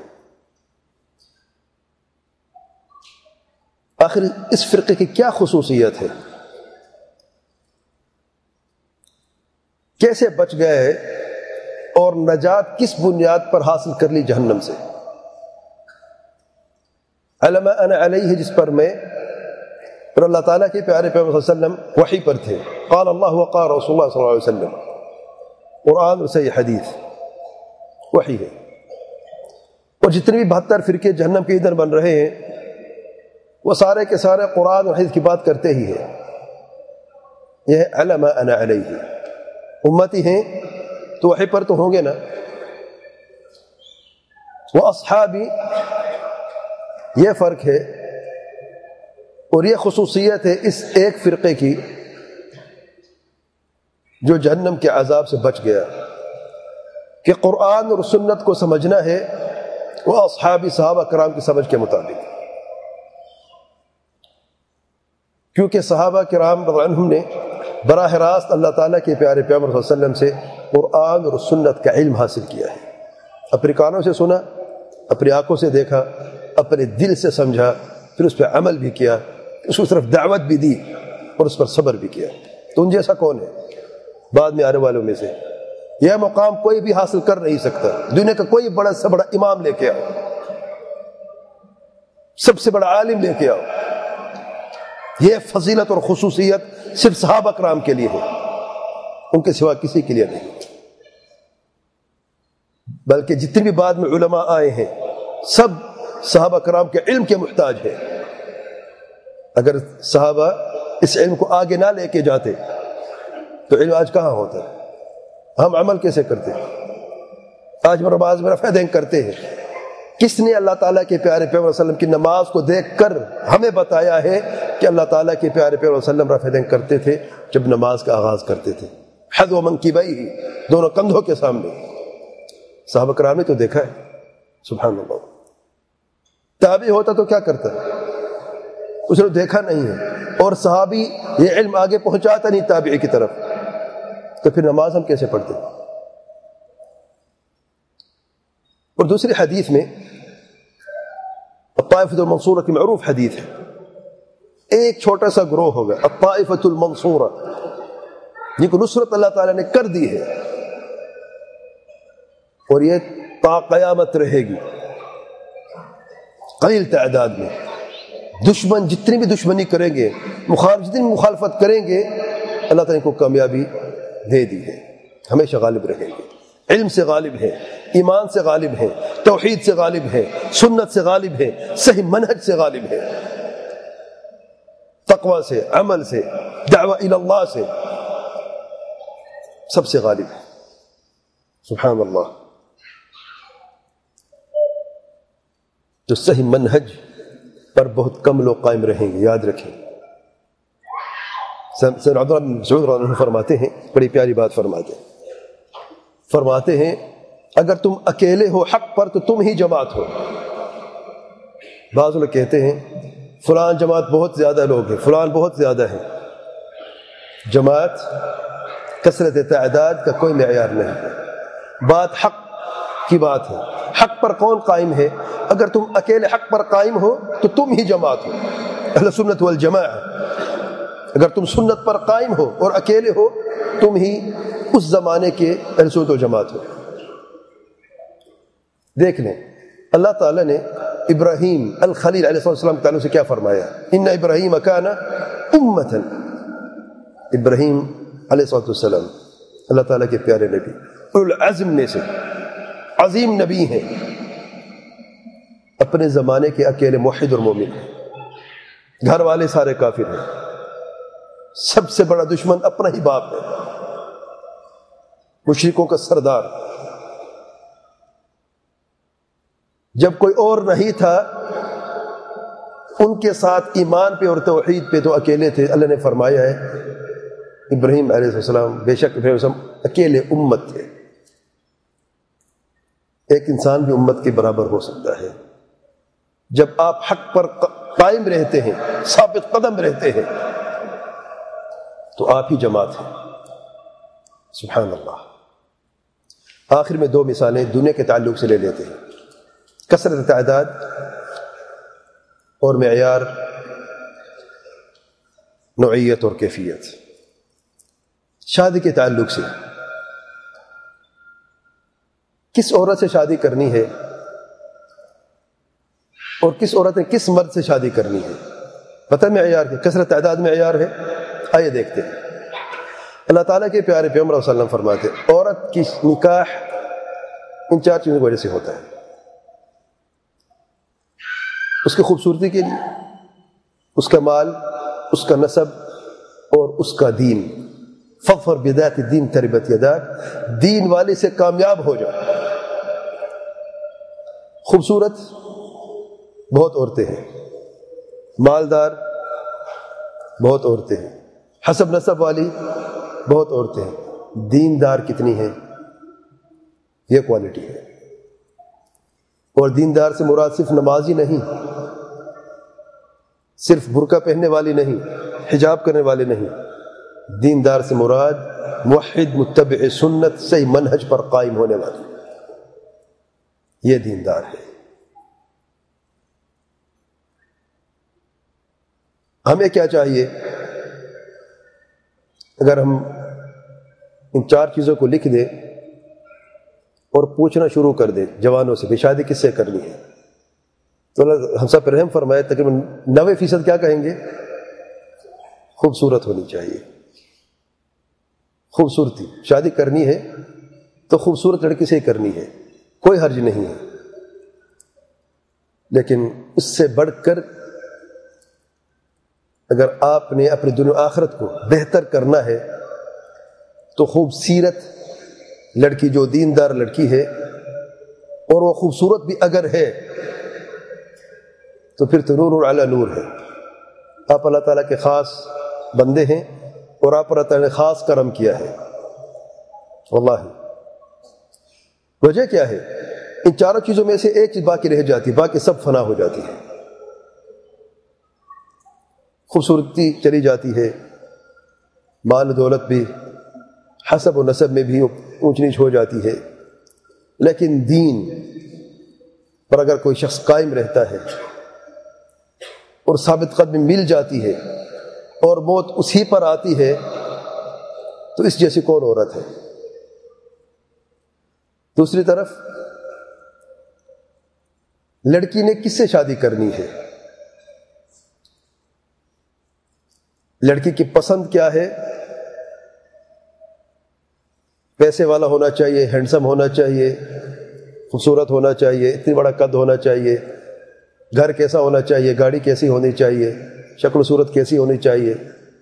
آخر اس فرقے کی کیا خصوصیت ہے؟ کیسے بچ گئے اور نجات کس بنیاد پر حاصل کر لی جہنم سے؟ علم انا علیہ جس پر میں اور اللہ تعالیٰ کے پیارے پیغمبر صلی اللہ علیہ وسلم وحی پر تھے. قال اللہ وقال رسول اللہ صلی اللہ علیہ وسلم، قرآن اور صحیح حدیث وحی ہے. اور جتنے بھی بہتر فرقے جہنم کے ایندھن بن رہے ہیں وہ سارے کے سارے قرآن اور حدیث کی بات کرتے ہی ہیں. یہ علم انا علیہ، امتی ہیں تو وحی پر تو ہوں گے نا. وہ اصحابی، یہ فرق ہے اور یہ خصوصیت ہے اس ایک فرقے کی جو جہنم کے عذاب سے بچ گیا کہ قرآن اور سنت کو سمجھنا ہے وہ اصحابی صحابہ کرام کی سمجھ کے مطابق، کیونکہ صحابہ کرام رضی اللہ عنہم نے براہ راست اللہ تعالیٰ کے پیارے پیغمبر صلی اللہ علیہ وسلم سے قرآن اور سنت کا علم حاصل کیا ہے. اپنے کانوں سے سنا، اپنی آنکھوں سے دیکھا، اپنے دل سے سمجھا، پھر اس پہ عمل بھی کیا، اس کو طرف دعوت بھی دی اور اس پر صبر بھی کیا. تو ان جیسا کون ہے بعد میں آنے والوں میں سے؟ یہ مقام کوئی بھی حاصل کر نہیں سکتا. دنیا کا کوئی بڑا سے بڑا امام لے کے آؤ، سب سے بڑا عالم لے کے آؤ، یہ فضیلت اور خصوصیت صرف صحابہ کرام کے لیے ہے، ان کے سوا کسی کے لیے نہیں. بلکہ جتنے بھی بعد میں علماء آئے ہیں سب صحابہ کرام کے علم کے محتاج ہیں. اگر صحابہ اس علم کو آگے نہ لے کے جاتے تو علم آج کہاں ہوتا؟ ہم عمل کیسے کرتے؟ آج ہم نماز میں رفع دین کرتے ہیں. کس نے اللہ تعالیٰ کے پیارے پیغمبر صلی اللہ علیہ وسلم کی نماز کو دیکھ کر ہمیں بتایا ہے کہ اللہ تعالیٰ کے پیارے پیغمبر صلی اللہ علیہ وسلم رفع دین کرتے تھے جب نماز کا آغاز کرتے تھے؟ حد و منکبیہ، دونوں کندھوں کے سامنے. صحابہ کرام نے تو دیکھا ہے. سبحان اللہ. تابعی ہوتا تو کیا کرتا؟ اس نے دیکھا نہیں ہے، اور صحابی یہ علم آگے پہنچاتا نہیں تابعی کی طرف، تو پھر نماز ہم کیسے پڑھتے؟ اور دوسری حدیث میں الطائفۃ المنصورہ کی معروف حدیث ہے، ایک چھوٹا سا گروہ ہوگا الطائفۃ المنصورہ جن کو نصرت اللہ تعالیٰ نے کر دی ہے، اور یہ تا قیامت رہے گی قلیل تعداد میں. دشمن جتنی بھی دشمنی کریں گے، مخالف جتنی مخالفت کریں گے، اللہ تعالیٰ کو کامیابی دے دی ہے، ہمیشہ غالب رہیں گے. علم سے غالب ہے، ایمان سے غالب ہے، توحید سے غالب ہے، سنت سے غالب ہے، صحیح منہج سے غالب ہے، تقوی سے، عمل سے، دعوہ الی اللہ سے، سب سے غالب ہے. سبحان اللہ. جو صحیح منہج پر بہت کم لوگ قائم رہیں گے، یاد رکھیں. سیدنا عبداللہ بن مسعود رضی اللہ عنہ فرماتے ہیں، بڑی پیاری بات فرماتے ہیں فرماتے ہیں اگر تم اکیلے ہو حق پر تو تم ہی جماعت ہو. بعض لوگ کہتے ہیں فلان جماعت بہت زیادہ لوگ ہیں، فلان بہت زیادہ ہے. جماعت کثرت تعداد کا کوئی معیار نہیں ہے، بات حق کی بات ہے. حق پر کون قائم ہے؟ اگر تم اکیلے حق پر قائم ہو تو تم ہی جماعت ہو، اہل سنت والجماعہ. اگر تم سنت پر قائم ہو اور اکیلے ہو، تم ہی اس زمانے کے اہل سنت والجماعت ہو. دیکھ لیں اللہ تعالیٰ نے ابراہیم الخلیل علیہ السلام کے تعلق سے کیا فرمایا؟ ان ابراہیم کان امۃ. ابراہیم علیہ السلام اللہ تعالیٰ کے پیارے نبی، اولو العزم میں سے عظیم نبی ہیں، اپنے زمانے کے اکیلے موحد اور مومن ہیں. گھر والے سارے کافر ہیں، سب سے بڑا دشمن اپنا ہی باپ ہے، مشرکوں کا سردار. جب کوئی اور نہیں تھا ان کے ساتھ ایمان پہ اور توحید پہ تو اکیلے تھے. اللہ نے فرمایا ہے ابراہیم علیہ السلام بے شک اکیلے امت تھے. ایک انسان بھی امت کے برابر ہو سکتا ہے جب آپ حق پر قائم رہتے ہیں، ثابت قدم رہتے ہیں، تو آپ ہی جماعت ہیں. سبحان اللہ. آخر میں دو مثالیں دنیا کے تعلق سے لے لیتے ہیں، کثرت تعداد اور معیار نوعیت اور کیفیت. شادی کے تعلق سے کس عورت سے شادی کرنی ہے اور کس عورت نے کس مرد سے شادی کرنی ہے، پتہ معیار ہے، کثرت تعداد معیار ہے؟ آئیے دیکھتے ہیں۔ اللہ تعالیٰ کے پیارے پیغمبر صلی اللہ علیہ وسلم فرماتے ہیں عورت کی نکاح ان چار چیزوں کی وجہ سے ہوتا ہے: اس کی خوبصورتی کے لیے، اس کا مال، اس کا نسب اور اس کا دین۔ فظفر بذات الدین تربت یداک، دین والے سے کامیاب ہو جاؤ۔ خوبصورت بہت عورتیں ہیں، مالدار بہت عورتیں ہیں، حسب نسب والی بہت عورتیں ہیں، دیندار کتنی ہیں؟ یہ کوالٹی ہے۔ اور دیندار سے مراد صرف نمازی نہیں، صرف برقع پہننے والی نہیں، حجاب کرنے والے نہیں، دیندار سے مراد موحد، متبع سنت، صحیح منہج پر قائم ہونے والی، یہ دیندار ہے۔ ہمیں کیا چاہیے؟ اگر ہم ان چار چیزوں کو لکھ دیں اور پوچھنا شروع کر دیں جوانوں سے کہ شادی کس سے کرنی ہے، تو اللہ ہم سب پر رحم فرمائے، تقریباً نوے فیصد کیا کہیں گے؟ خوبصورت ہونی چاہیے۔ خوبصورتی، شادی کرنی ہے تو خوبصورت لڑکی سے ہی کرنی ہے، کوئی حرج نہیں ہے، لیکن اس سے بڑھ کر اگر آپ نے اپنی دنیا آخرت کو بہتر کرنا ہے تو خوبصورت لڑکی، جو دیندار لڑکی ہے اور وہ خوبصورت بھی اگر ہے تو پھر تو نور علی نور ہے۔ آپ اللہ تعالیٰ کے خاص بندے ہیں اور آپ پر اللہ تعالیٰ نے خاص کرم کیا ہے۔ واللہ وجہ کیا ہے؟ ان چاروں چیزوں میں سے ایک چیز باقی رہ جاتی ہے، باقی سب فنا ہو جاتی ہے۔ خوبصورتی چلی جاتی ہے، مال و دولت بھی، حسب و نسب میں بھی اونچ نیچ ہو جاتی ہے، لیکن دین پر اگر کوئی شخص قائم رہتا ہے اور ثابت قدمی مل جاتی ہے اور موت اسی پر آتی ہے تو اس جیسی کون عورت ہے؟ دوسری طرف لڑکی نے کس سے شادی کرنی ہے؟ لڑکی کی پسند کیا ہے؟ پیسے والا ہونا چاہیے، ہینڈسم ہونا چاہیے، خوبصورت ہونا چاہیے، اتنی بڑا قد ہونا چاہیے، گھر کیسا ہونا چاہیے، گاڑی کیسی ہونی چاہیے، شکل و صورت کیسی ہونی چاہیے؟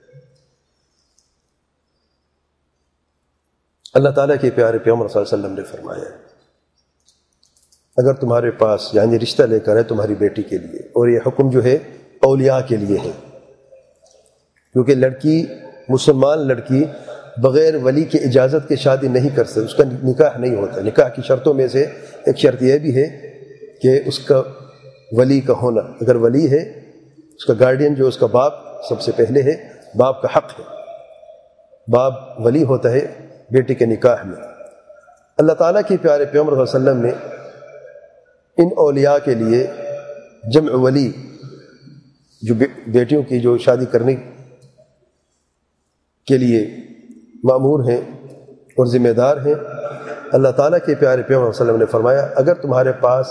اللہ تعالیٰ کے پیارے پیغمبر صلی اللہ علیہ وسلم نے فرمایا اگر تمہارے پاس یعنی رشتہ لے کر ہے تمہاری بیٹی کے لیے، اور یہ حکم جو ہے اولیاء کے لیے ہے، کیونکہ لڑکی، مسلمان لڑکی بغیر ولی کی اجازت کے شادی نہیں کر سکتی، اس کا نکاح نہیں ہوتا۔ نکاح کی شرطوں میں سے ایک شرط یہ بھی ہے کہ اس کا ولی کا ہونا، اگر ولی ہے، اس کا گارڈین جو اس کا باپ سب سے پہلے ہے، باپ کا حق ہے، باپ ولی ہوتا ہے بیٹی کے نکاح میں۔ اللہ تعالیٰ کے پیارے پیغمبر صلی اللہ علیہ وسلم نے ان اولیاء کے لیے جمع ولی، جو بیٹیوں کی جو شادی کرنے کے لیے مأمور ہیں اور ذمہ دار ہیں، اللہ تعالیٰ کے پیارے پیغمبر صلی اللہ علیہ وسلم نے فرمایا اگر تمہارے پاس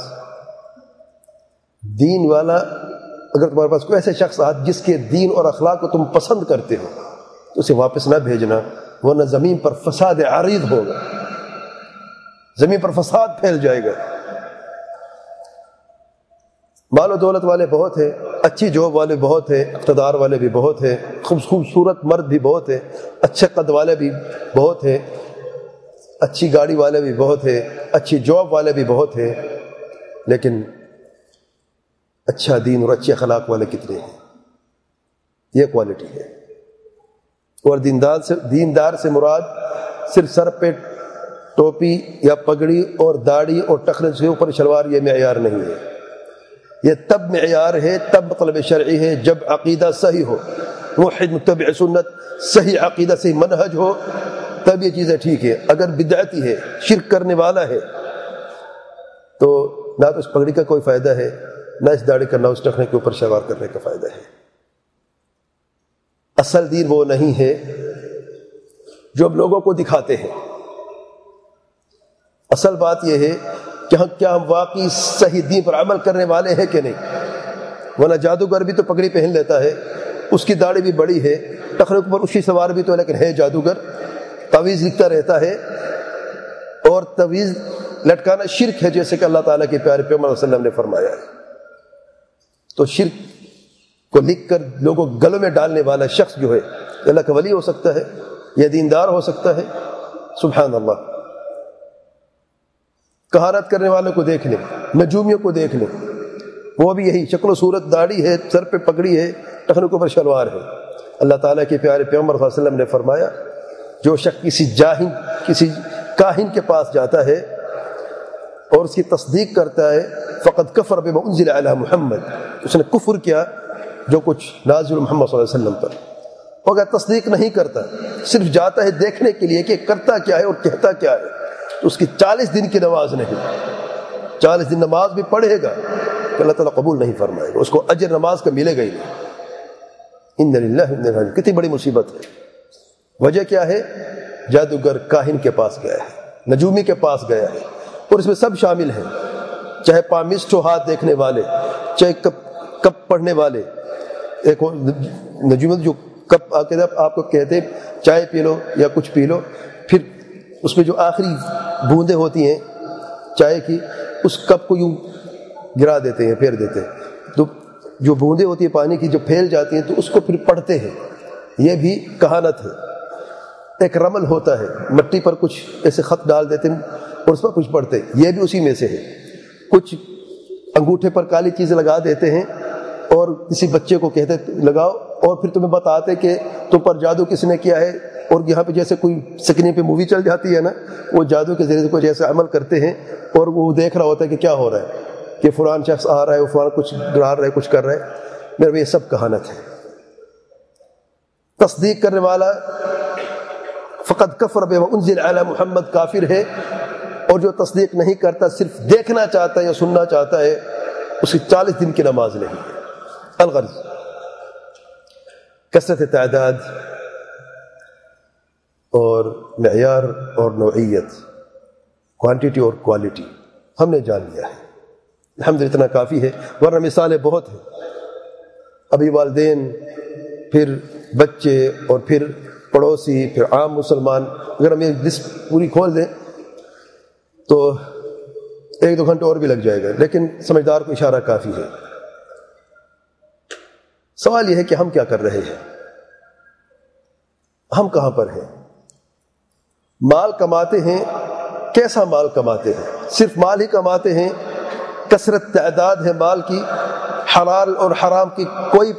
دین والا، اگر تمہارے پاس کوئی ایسے شخص آتا جس کے دین اور اخلاق کو تم پسند کرتے ہو تو اسے واپس نہ بھیجنا، ورنہ زمین پر فساد عریض ہوگا، زمین پر فساد پھیل جائے گا۔ مال و دولت والے بہت ہیں، اچھی جاب والے بہت ہیں، اقتدار والے بھی بہت ہیں، خوبصورت مرد بھی بہت ہیں، اچھے قد والے بھی بہت ہیں، اچھی گاڑی والے بھی بہت ہیں، اچھی جاب والے بھی بہت ہیں، لیکن اچھا دین اور اچھے اخلاق والے کتنے ہیں؟ یہ کوالٹی ہے۔ اور دیندار سے دیندار سے مراد صرف سر پہ ٹوپی یا پگڑی اور داڑھی اور ٹخنے سے اوپر شلوار یہ معیار نہیں ہے، یہ تب معیار ہے، تب مطلب شرعی ہے جب عقیدہ صحیح ہو، موحد متبع سنت، صحیح عقیدہ صحیح منہج ہو، تب یہ چیزیں ٹھیک ہے۔ اگر بدعتی ہے، شرک کرنے والا ہے، تو نہ تو اس پگڑی کا کوئی فائدہ ہے، نہ اس داڑھی کا، نہ اس ٹخنے کے اوپر شلوار کرنے کا فائدہ ہے۔ اصل دین وہ نہیں ہے جو اب لوگوں کو دکھاتے ہیں۔ اصل بات یہ ہے کہ ہم کیا ہم واقعی صحیح دین پر عمل کرنے والے ہیں کہ نہیں. ورنہ جادوگر بھی تو پگڑی پہن لیتا ہے، اس کی داڑھی بھی بڑی ہے، ٹخنے کے اوپر اسی سوار بھی تو، لیکن ہے جادوگر. تعویذ لکھتا رہتا ہے، اور تعویذ لٹکانا شرک ہے، جیسے کہ اللہ تعالیٰ کے پیارے پیغمبر صلی اللہ علیہ وسلم نے فرمایا ہے. تو شرک کو لکھ کر لوگوں کو گلوں میں ڈالنے والا شخص جو ہے اللہ کا ولی ہو سکتا ہے یا دیندار ہو سکتا ہے. سبحان اللہ. کہانت کرنے والوں کو دیکھ لیں، نجومیوں کو دیکھ لیں، وہ بھی یہی شکل و صورت، داڑھی ہے، سر پہ پگڑی ہے، ٹخنوں کے اوپر شلوار ہے. اللہ تعالیٰ کے پیارے پیغمبر صلی اللہ علیہ وسلم نے فرمایا جو شخص کسی جاہن کسی کاہن کے پاس جاتا ہے اور اس کی تصدیق کرتا ہے، فقد کفر بما انزل علی محمد، اس نے کفر کیا جو کچھ نازل محمد صلی اللہ علیہ وسلم پر. اور اگر تصدیق نہیں کرتا، صرف جاتا ہے دیکھنے کے لیے کہ کرتا کیا ہے اور کہتا کیا ہے، تو اس کی چالیس دن کی نماز نہیں، چالیس دن نماز بھی پڑھے گا تو اللہ تعالیٰ قبول نہیں فرمائے گا، اس کو اجر نماز کا ملے گا ہی نہیں. ان للہ و انا الیہ راجعون. کتنی بڑی مصیبت ہے. وجہ کیا ہے؟ جادوگر کاہن کے پاس گیا ہے، نجومی کے پاس گیا ہے، اور اس میں سب شامل ہیں، چاہے پامسٹ ہو ہاتھ دیکھنے والے، چاہے کپ کپ پڑھنے والے. ایک نجومی جو کپ آ کے آپ کو کہتے چائے پی لو یا کچھ پی لو، پھر اس میں جو آخری بوندیں ہوتی ہیں چائے کی، اس کپ کو یوں گرا دیتے ہیں، پھیر دیتے ہیں، تو جو بوندیں ہوتی ہیں پانی کی جو پھیل جاتی ہیں تو اس کو پھر پڑھتے ہیں. یہ بھی کہانت ہے. ایک رمل ہوتا ہے، مٹی پر کچھ ایسے خط ڈال دیتے ہیں اور اس پر کچھ پڑھتے ہیں، یہ بھی اسی میں سے ہے. کچھ انگوٹھے پر کالی چیزیں لگا دیتے ہیں اور کسی بچے کو کہتے لگاؤ، اور پھر تمہیں بتاتے کہ تم پر جادو کس نے کیا ہے. اور یہاں پہ جیسے کوئی سکرین پہ مووی چل جاتی ہے نا، وہ جادو کے ذریعے سے کوئی جیسے عمل کرتے ہیں اور وہ دیکھ رہا ہوتا ہے کہ کیا ہو رہا ہے، کہ فلان شخص آ رہا ہے، وہ فلان کچھ ڈرا رہا ہے، کچھ کر رہا ہے. میرے یہ سب کہانت ہے. تصدیق کرنے والا فقط کفر بما انزل علی محمد کافر ہے، اور جو تصدیق نہیں کرتا، صرف دیکھنا چاہتا ہے یا سننا چاہتا ہے، اس کی چالیس دن کی نماز نہیں ہے. الغرض کثرت تعداد اور معیار اور نوعیت، کوانٹیٹی اور کوالٹی ہم نے جان لیا ہے. الحمدللہ اتنا کافی ہے، ورنہ مثالیں بہت ہیں. ابھی والدین، پھر بچے، اور پھر پڑوسی، پھر عام مسلمان. اگر ہم یہ لسٹ پوری کھول دیں تو ایک دو گھنٹے اور بھی لگ جائے گا، لیکن سمجھدار کو اشارہ کافی ہے. سوال یہ ہے کہ ہم کیا کر رہے ہیں، ہم کہاں پر ہیں؟ مال کماتے ہیں، کیسا مال کماتے ہیں؟ صرف مال ہی کماتے ہیں؟ کثرت تعداد ہے مال کی، حلال اور حرام کی کوئی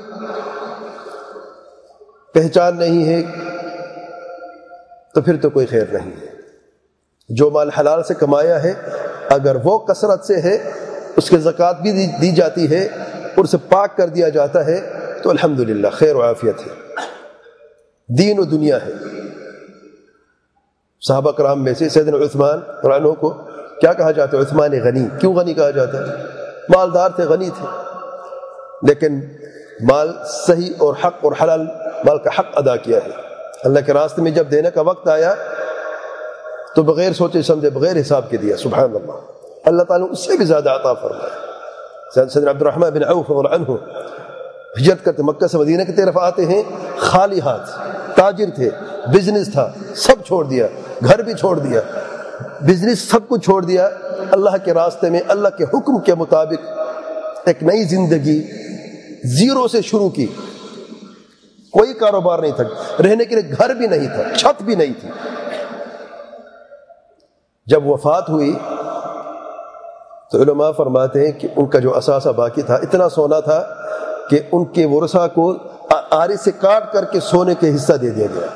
پہچان نہیں ہے، تو پھر تو کوئی خیر نہیں ہے. جو مال حلال سے کمایا ہے، اگر وہ کثرت سے ہے، اس کے زکوٰۃ بھی دی جاتی ہے اور اسے پاک کر دیا جاتا ہے، تو الحمدللہ خیر و عافیت ہے، دین و دنیا ہے. صحابہ کرام میں سے سیدنا عثمان رضی اللہ عنہ کو کیا کہا جاتا ہے؟ عثمان غنی. کیوں غنی کہا جاتا ہے؟ مالدار تھے، غنی تھے، لیکن مال صحیح اور حق اور حلال مال کا حق ادا کیا ہے. اللہ کے راستے میں جب دینے کا وقت آیا تو بغیر سوچے سمجھے، بغیر حساب کے دیا. سبحان اللہ. اللہ تعالیٰ نے اس سے بھی زیادہ عطا فرمایا. سیدنا عبد الرحمن بن عوف رضی اللہ عنہ ہجرت کرتے مکہ سے مدینہ کی طرف آتے ہیں خالی ہاتھ. تاجر تھے، بزنس تھا، سب چھوڑ دیا، گھر بھی چھوڑ دیا، بزنس سب کچھ چھوڑ دیا. اللہ کے راستے میں اللہ کے حکم کے مطابق ایک نئی زندگی زیرو سے شروع کی. کوئی کاروبار نہیں تھا، رہنے کے لیے گھر بھی نہیں تھا، چھت بھی نہیں تھی. جب وفات ہوئی تو علماء فرماتے ہیں کہ ان کا جو اثاثہ باقی تھا اتنا سونا تھا کہ ان کے ورثاء کو آری سے کاٹ کر کے سونے کے حصہ دے دیا گیا.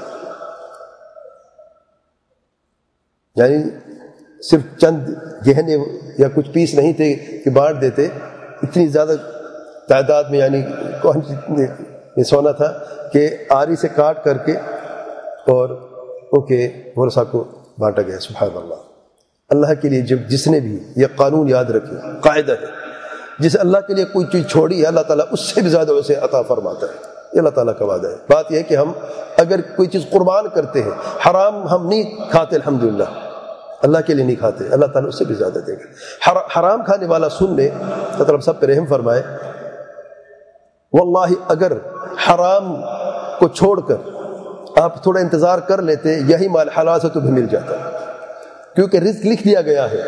یعنی صرف چند گہنے یا کچھ پیس نہیں تھے کہ بانٹ دیتے، اتنی زیادہ تعداد میں، یعنی یہ سونا تھا کہ آری سے کاٹ کر کے اور ان کے ورثاء کو بانٹا گیا. سبحان اللہ. اللہ کے لیے جب جس نے بھی یہ قانون یاد رکھے، قاعدہ ہے، جسے اللہ کے لیے کوئی چیز چھوڑی ہے، اللہ تعالیٰ اس سے بھی زیادہ اسے عطا فرماتا ہے. یہ اللہ تعالیٰ کا وعدہ ہے. بات یہ ہے کہ ہم اگر کوئی چیز قربان کرتے ہیں، حرام ہم نہیں کھاتے الحمدللہ، اللہ کے لیے نہیں کھاتے، اللہ تعالیٰ اس سے بھی زیادہ دے گا۔ حرام کھانے والا سن لے، اللہ سب پہ رحم فرمائے، واللہ اگر حرام کو چھوڑ کر آپ تھوڑا انتظار کر لیتے، یہی مال حلال سے تمہیں مل جاتا، کیونکہ رزق لکھ دیا گیا ہے،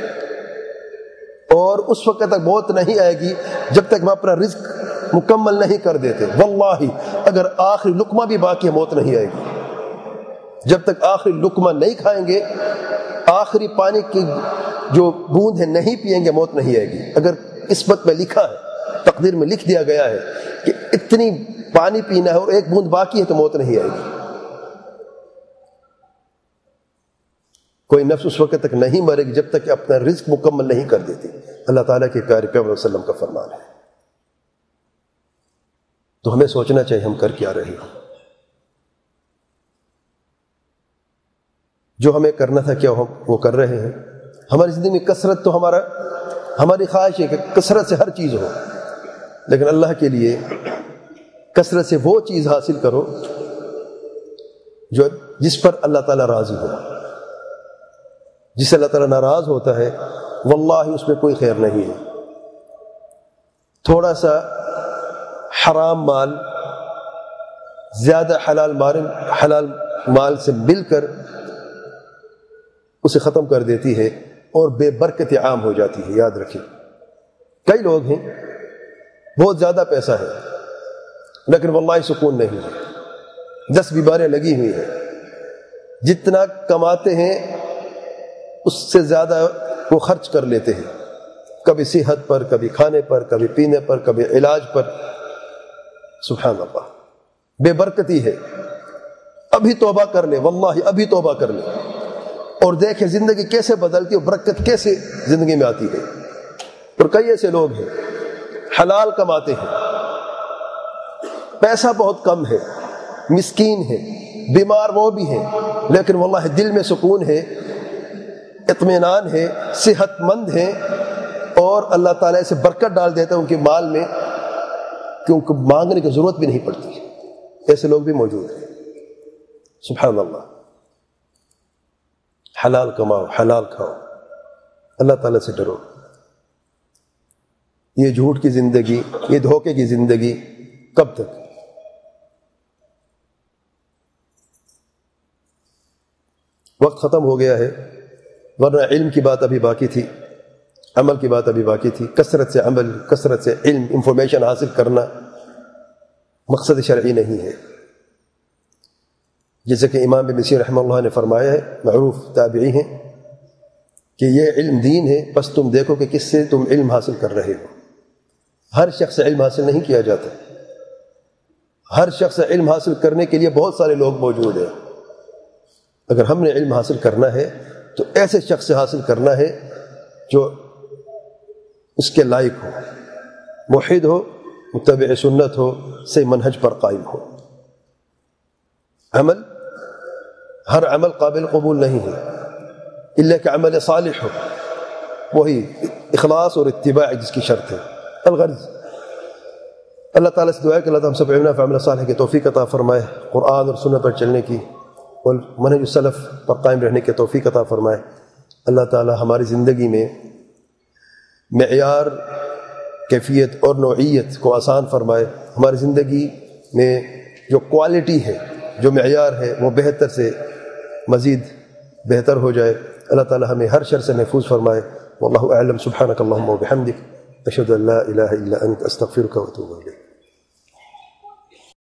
اور اس وقت تک موت نہیں آئے گی جب تک ہم اپنا رزق مکمل نہیں کر دیتے۔ واللہ اگر آخری لقمہ بھی باقی ہے، موت نہیں آئے گی جب تک آخری لقمہ نہیں کھائیں گے، آخری پانی کی جو بوند ہے نہیں پیئیں گے، موت نہیں آئے گی۔ اگر قسمت میں لکھا ہے، تقدیر میں لکھ دیا گیا ہے کہ اتنی پانی پینا ہے اور ایک بوند باقی ہے، تو موت نہیں آئے گی۔ کوئی نفس اس وقت تک نہیں مرے گی جب تک کہ اپنا رزق مکمل نہیں کر دیتی۔ اللہ تعالیٰ کے پیارے پیغمبر صلی اللہ علیہ وسلم کا فرمان ہے۔ تو ہمیں سوچنا چاہیے ہم کر کیا رہے ہیں، جو ہمیں کرنا تھا کیا ہم وہ کر رہے ہیں۔ ہماری زندگی میں کثرت تو ہمارا ہماری خواہش ہے کہ کثرت سے ہر چیز ہو، لیکن اللہ کے لیے کثرت سے وہ چیز حاصل کرو جو جس پر اللہ تعالیٰ راضی ہو۔ جس سے اللہ تعالیٰ ناراض ہوتا ہے، واللہ اس میں کوئی خیر نہیں ہے۔ تھوڑا سا حرام مال زیادہ حلال مال حلال مال سے مل کر اسے ختم کر دیتی ہے اور بے برکت عام ہو جاتی ہے۔ یاد رکھیں، کئی لوگ ہیں بہت زیادہ پیسہ ہے لیکن واللہ سکون نہیں ہے، دس بیماریاں لگی ہوئی ہیں، جتنا کماتے ہیں اس سے زیادہ وہ خرچ کر لیتے ہیں، کبھی صحت پر، کبھی کھانے پر، کبھی پینے پر، کبھی علاج پر۔ سبحان اللہ، بے برکتی ہے۔ ابھی توبہ کر لے، واللہ ابھی توبہ کر لے اور دیکھیں زندگی کیسے بدلتی ہے، برکت کیسے زندگی میں آتی ہے۔ اور کئی ایسے لوگ ہیں حلال کماتے ہیں، پیسہ بہت کم ہے، مسکین ہے، بیمار وہ بھی ہیں، لیکن واللہ دل میں سکون ہے، اطمینان ہے، صحت مند ہیں، اور اللہ تعالیٰ سے برکت ڈال دیتا ہے ان کے مال میں کہ ان کو مانگنے کی ضرورت بھی نہیں پڑتی۔ ایسے لوگ بھی موجود ہیں۔ سبحان اللہ، حلال کماؤ، حلال کھاؤ، اللہ تعالیٰ سے ڈرو۔ یہ جھوٹ کی زندگی، یہ دھوکے کی زندگی کب تک؟ وقت ختم ہو گیا ہے، ورنہ علم کی بات ابھی باقی تھی، عمل کی بات ابھی باقی تھی۔ کثرت سے عمل، کثرت سے علم، انفارمیشن حاصل کرنا مقصد شرعی نہیں ہے۔ جیسے کہ امام ابن سیرین رحمہ اللہ نے فرمایا ہے، معروف تابعی ہیں، کہ یہ علم دین ہے، بس تم دیکھو کہ کس سے تم علم حاصل کر رہے ہو۔ ہر شخص علم حاصل نہیں کیا جاتا، ہر شخص علم حاصل کرنے کے لیے بہت سارے لوگ موجود ہیں۔ اگر ہم نے علم حاصل کرنا ہے تو ایسے شخص سے حاصل کرنا ہے جو اس کے لائق ہو، موحد ہو، متبع سنت ہو، صحیح منہج پر قائم ہو۔ عمل، ہر عمل قابل قبول نہیں ہے الا کہ عمل صالح ہو، وہی اخلاص اور اتباع جس کی شرط ہے۔ الغرض اللہ تعالیٰ سے دعا ہے کہ اللہ تعالیٰ ہم سب علم نافع عمل صالح کی توفیق عطا فرمائے، قرآن اور سنت پر چلنے کی اور منہج السلف پر قائم رہنے کی توفیق عطا فرمائے۔ اللہ تعالیٰ ہماری زندگی میں معیار، کیفیت اور نوعیت کو آسان فرمائے، ہماری زندگی میں جو کوالٹی ہے، جو معیار ہے، وہ بہتر سے مزید بہتر ہو جائے۔ اللہ تعالیٰ ہمیں ہر شر سے محفوظ فرمائے۔ واللہ اعلم، سبحانک اللہم و بحمدک، اشہد ان لا الہ الا انت، استغفرک و اتوب الیک۔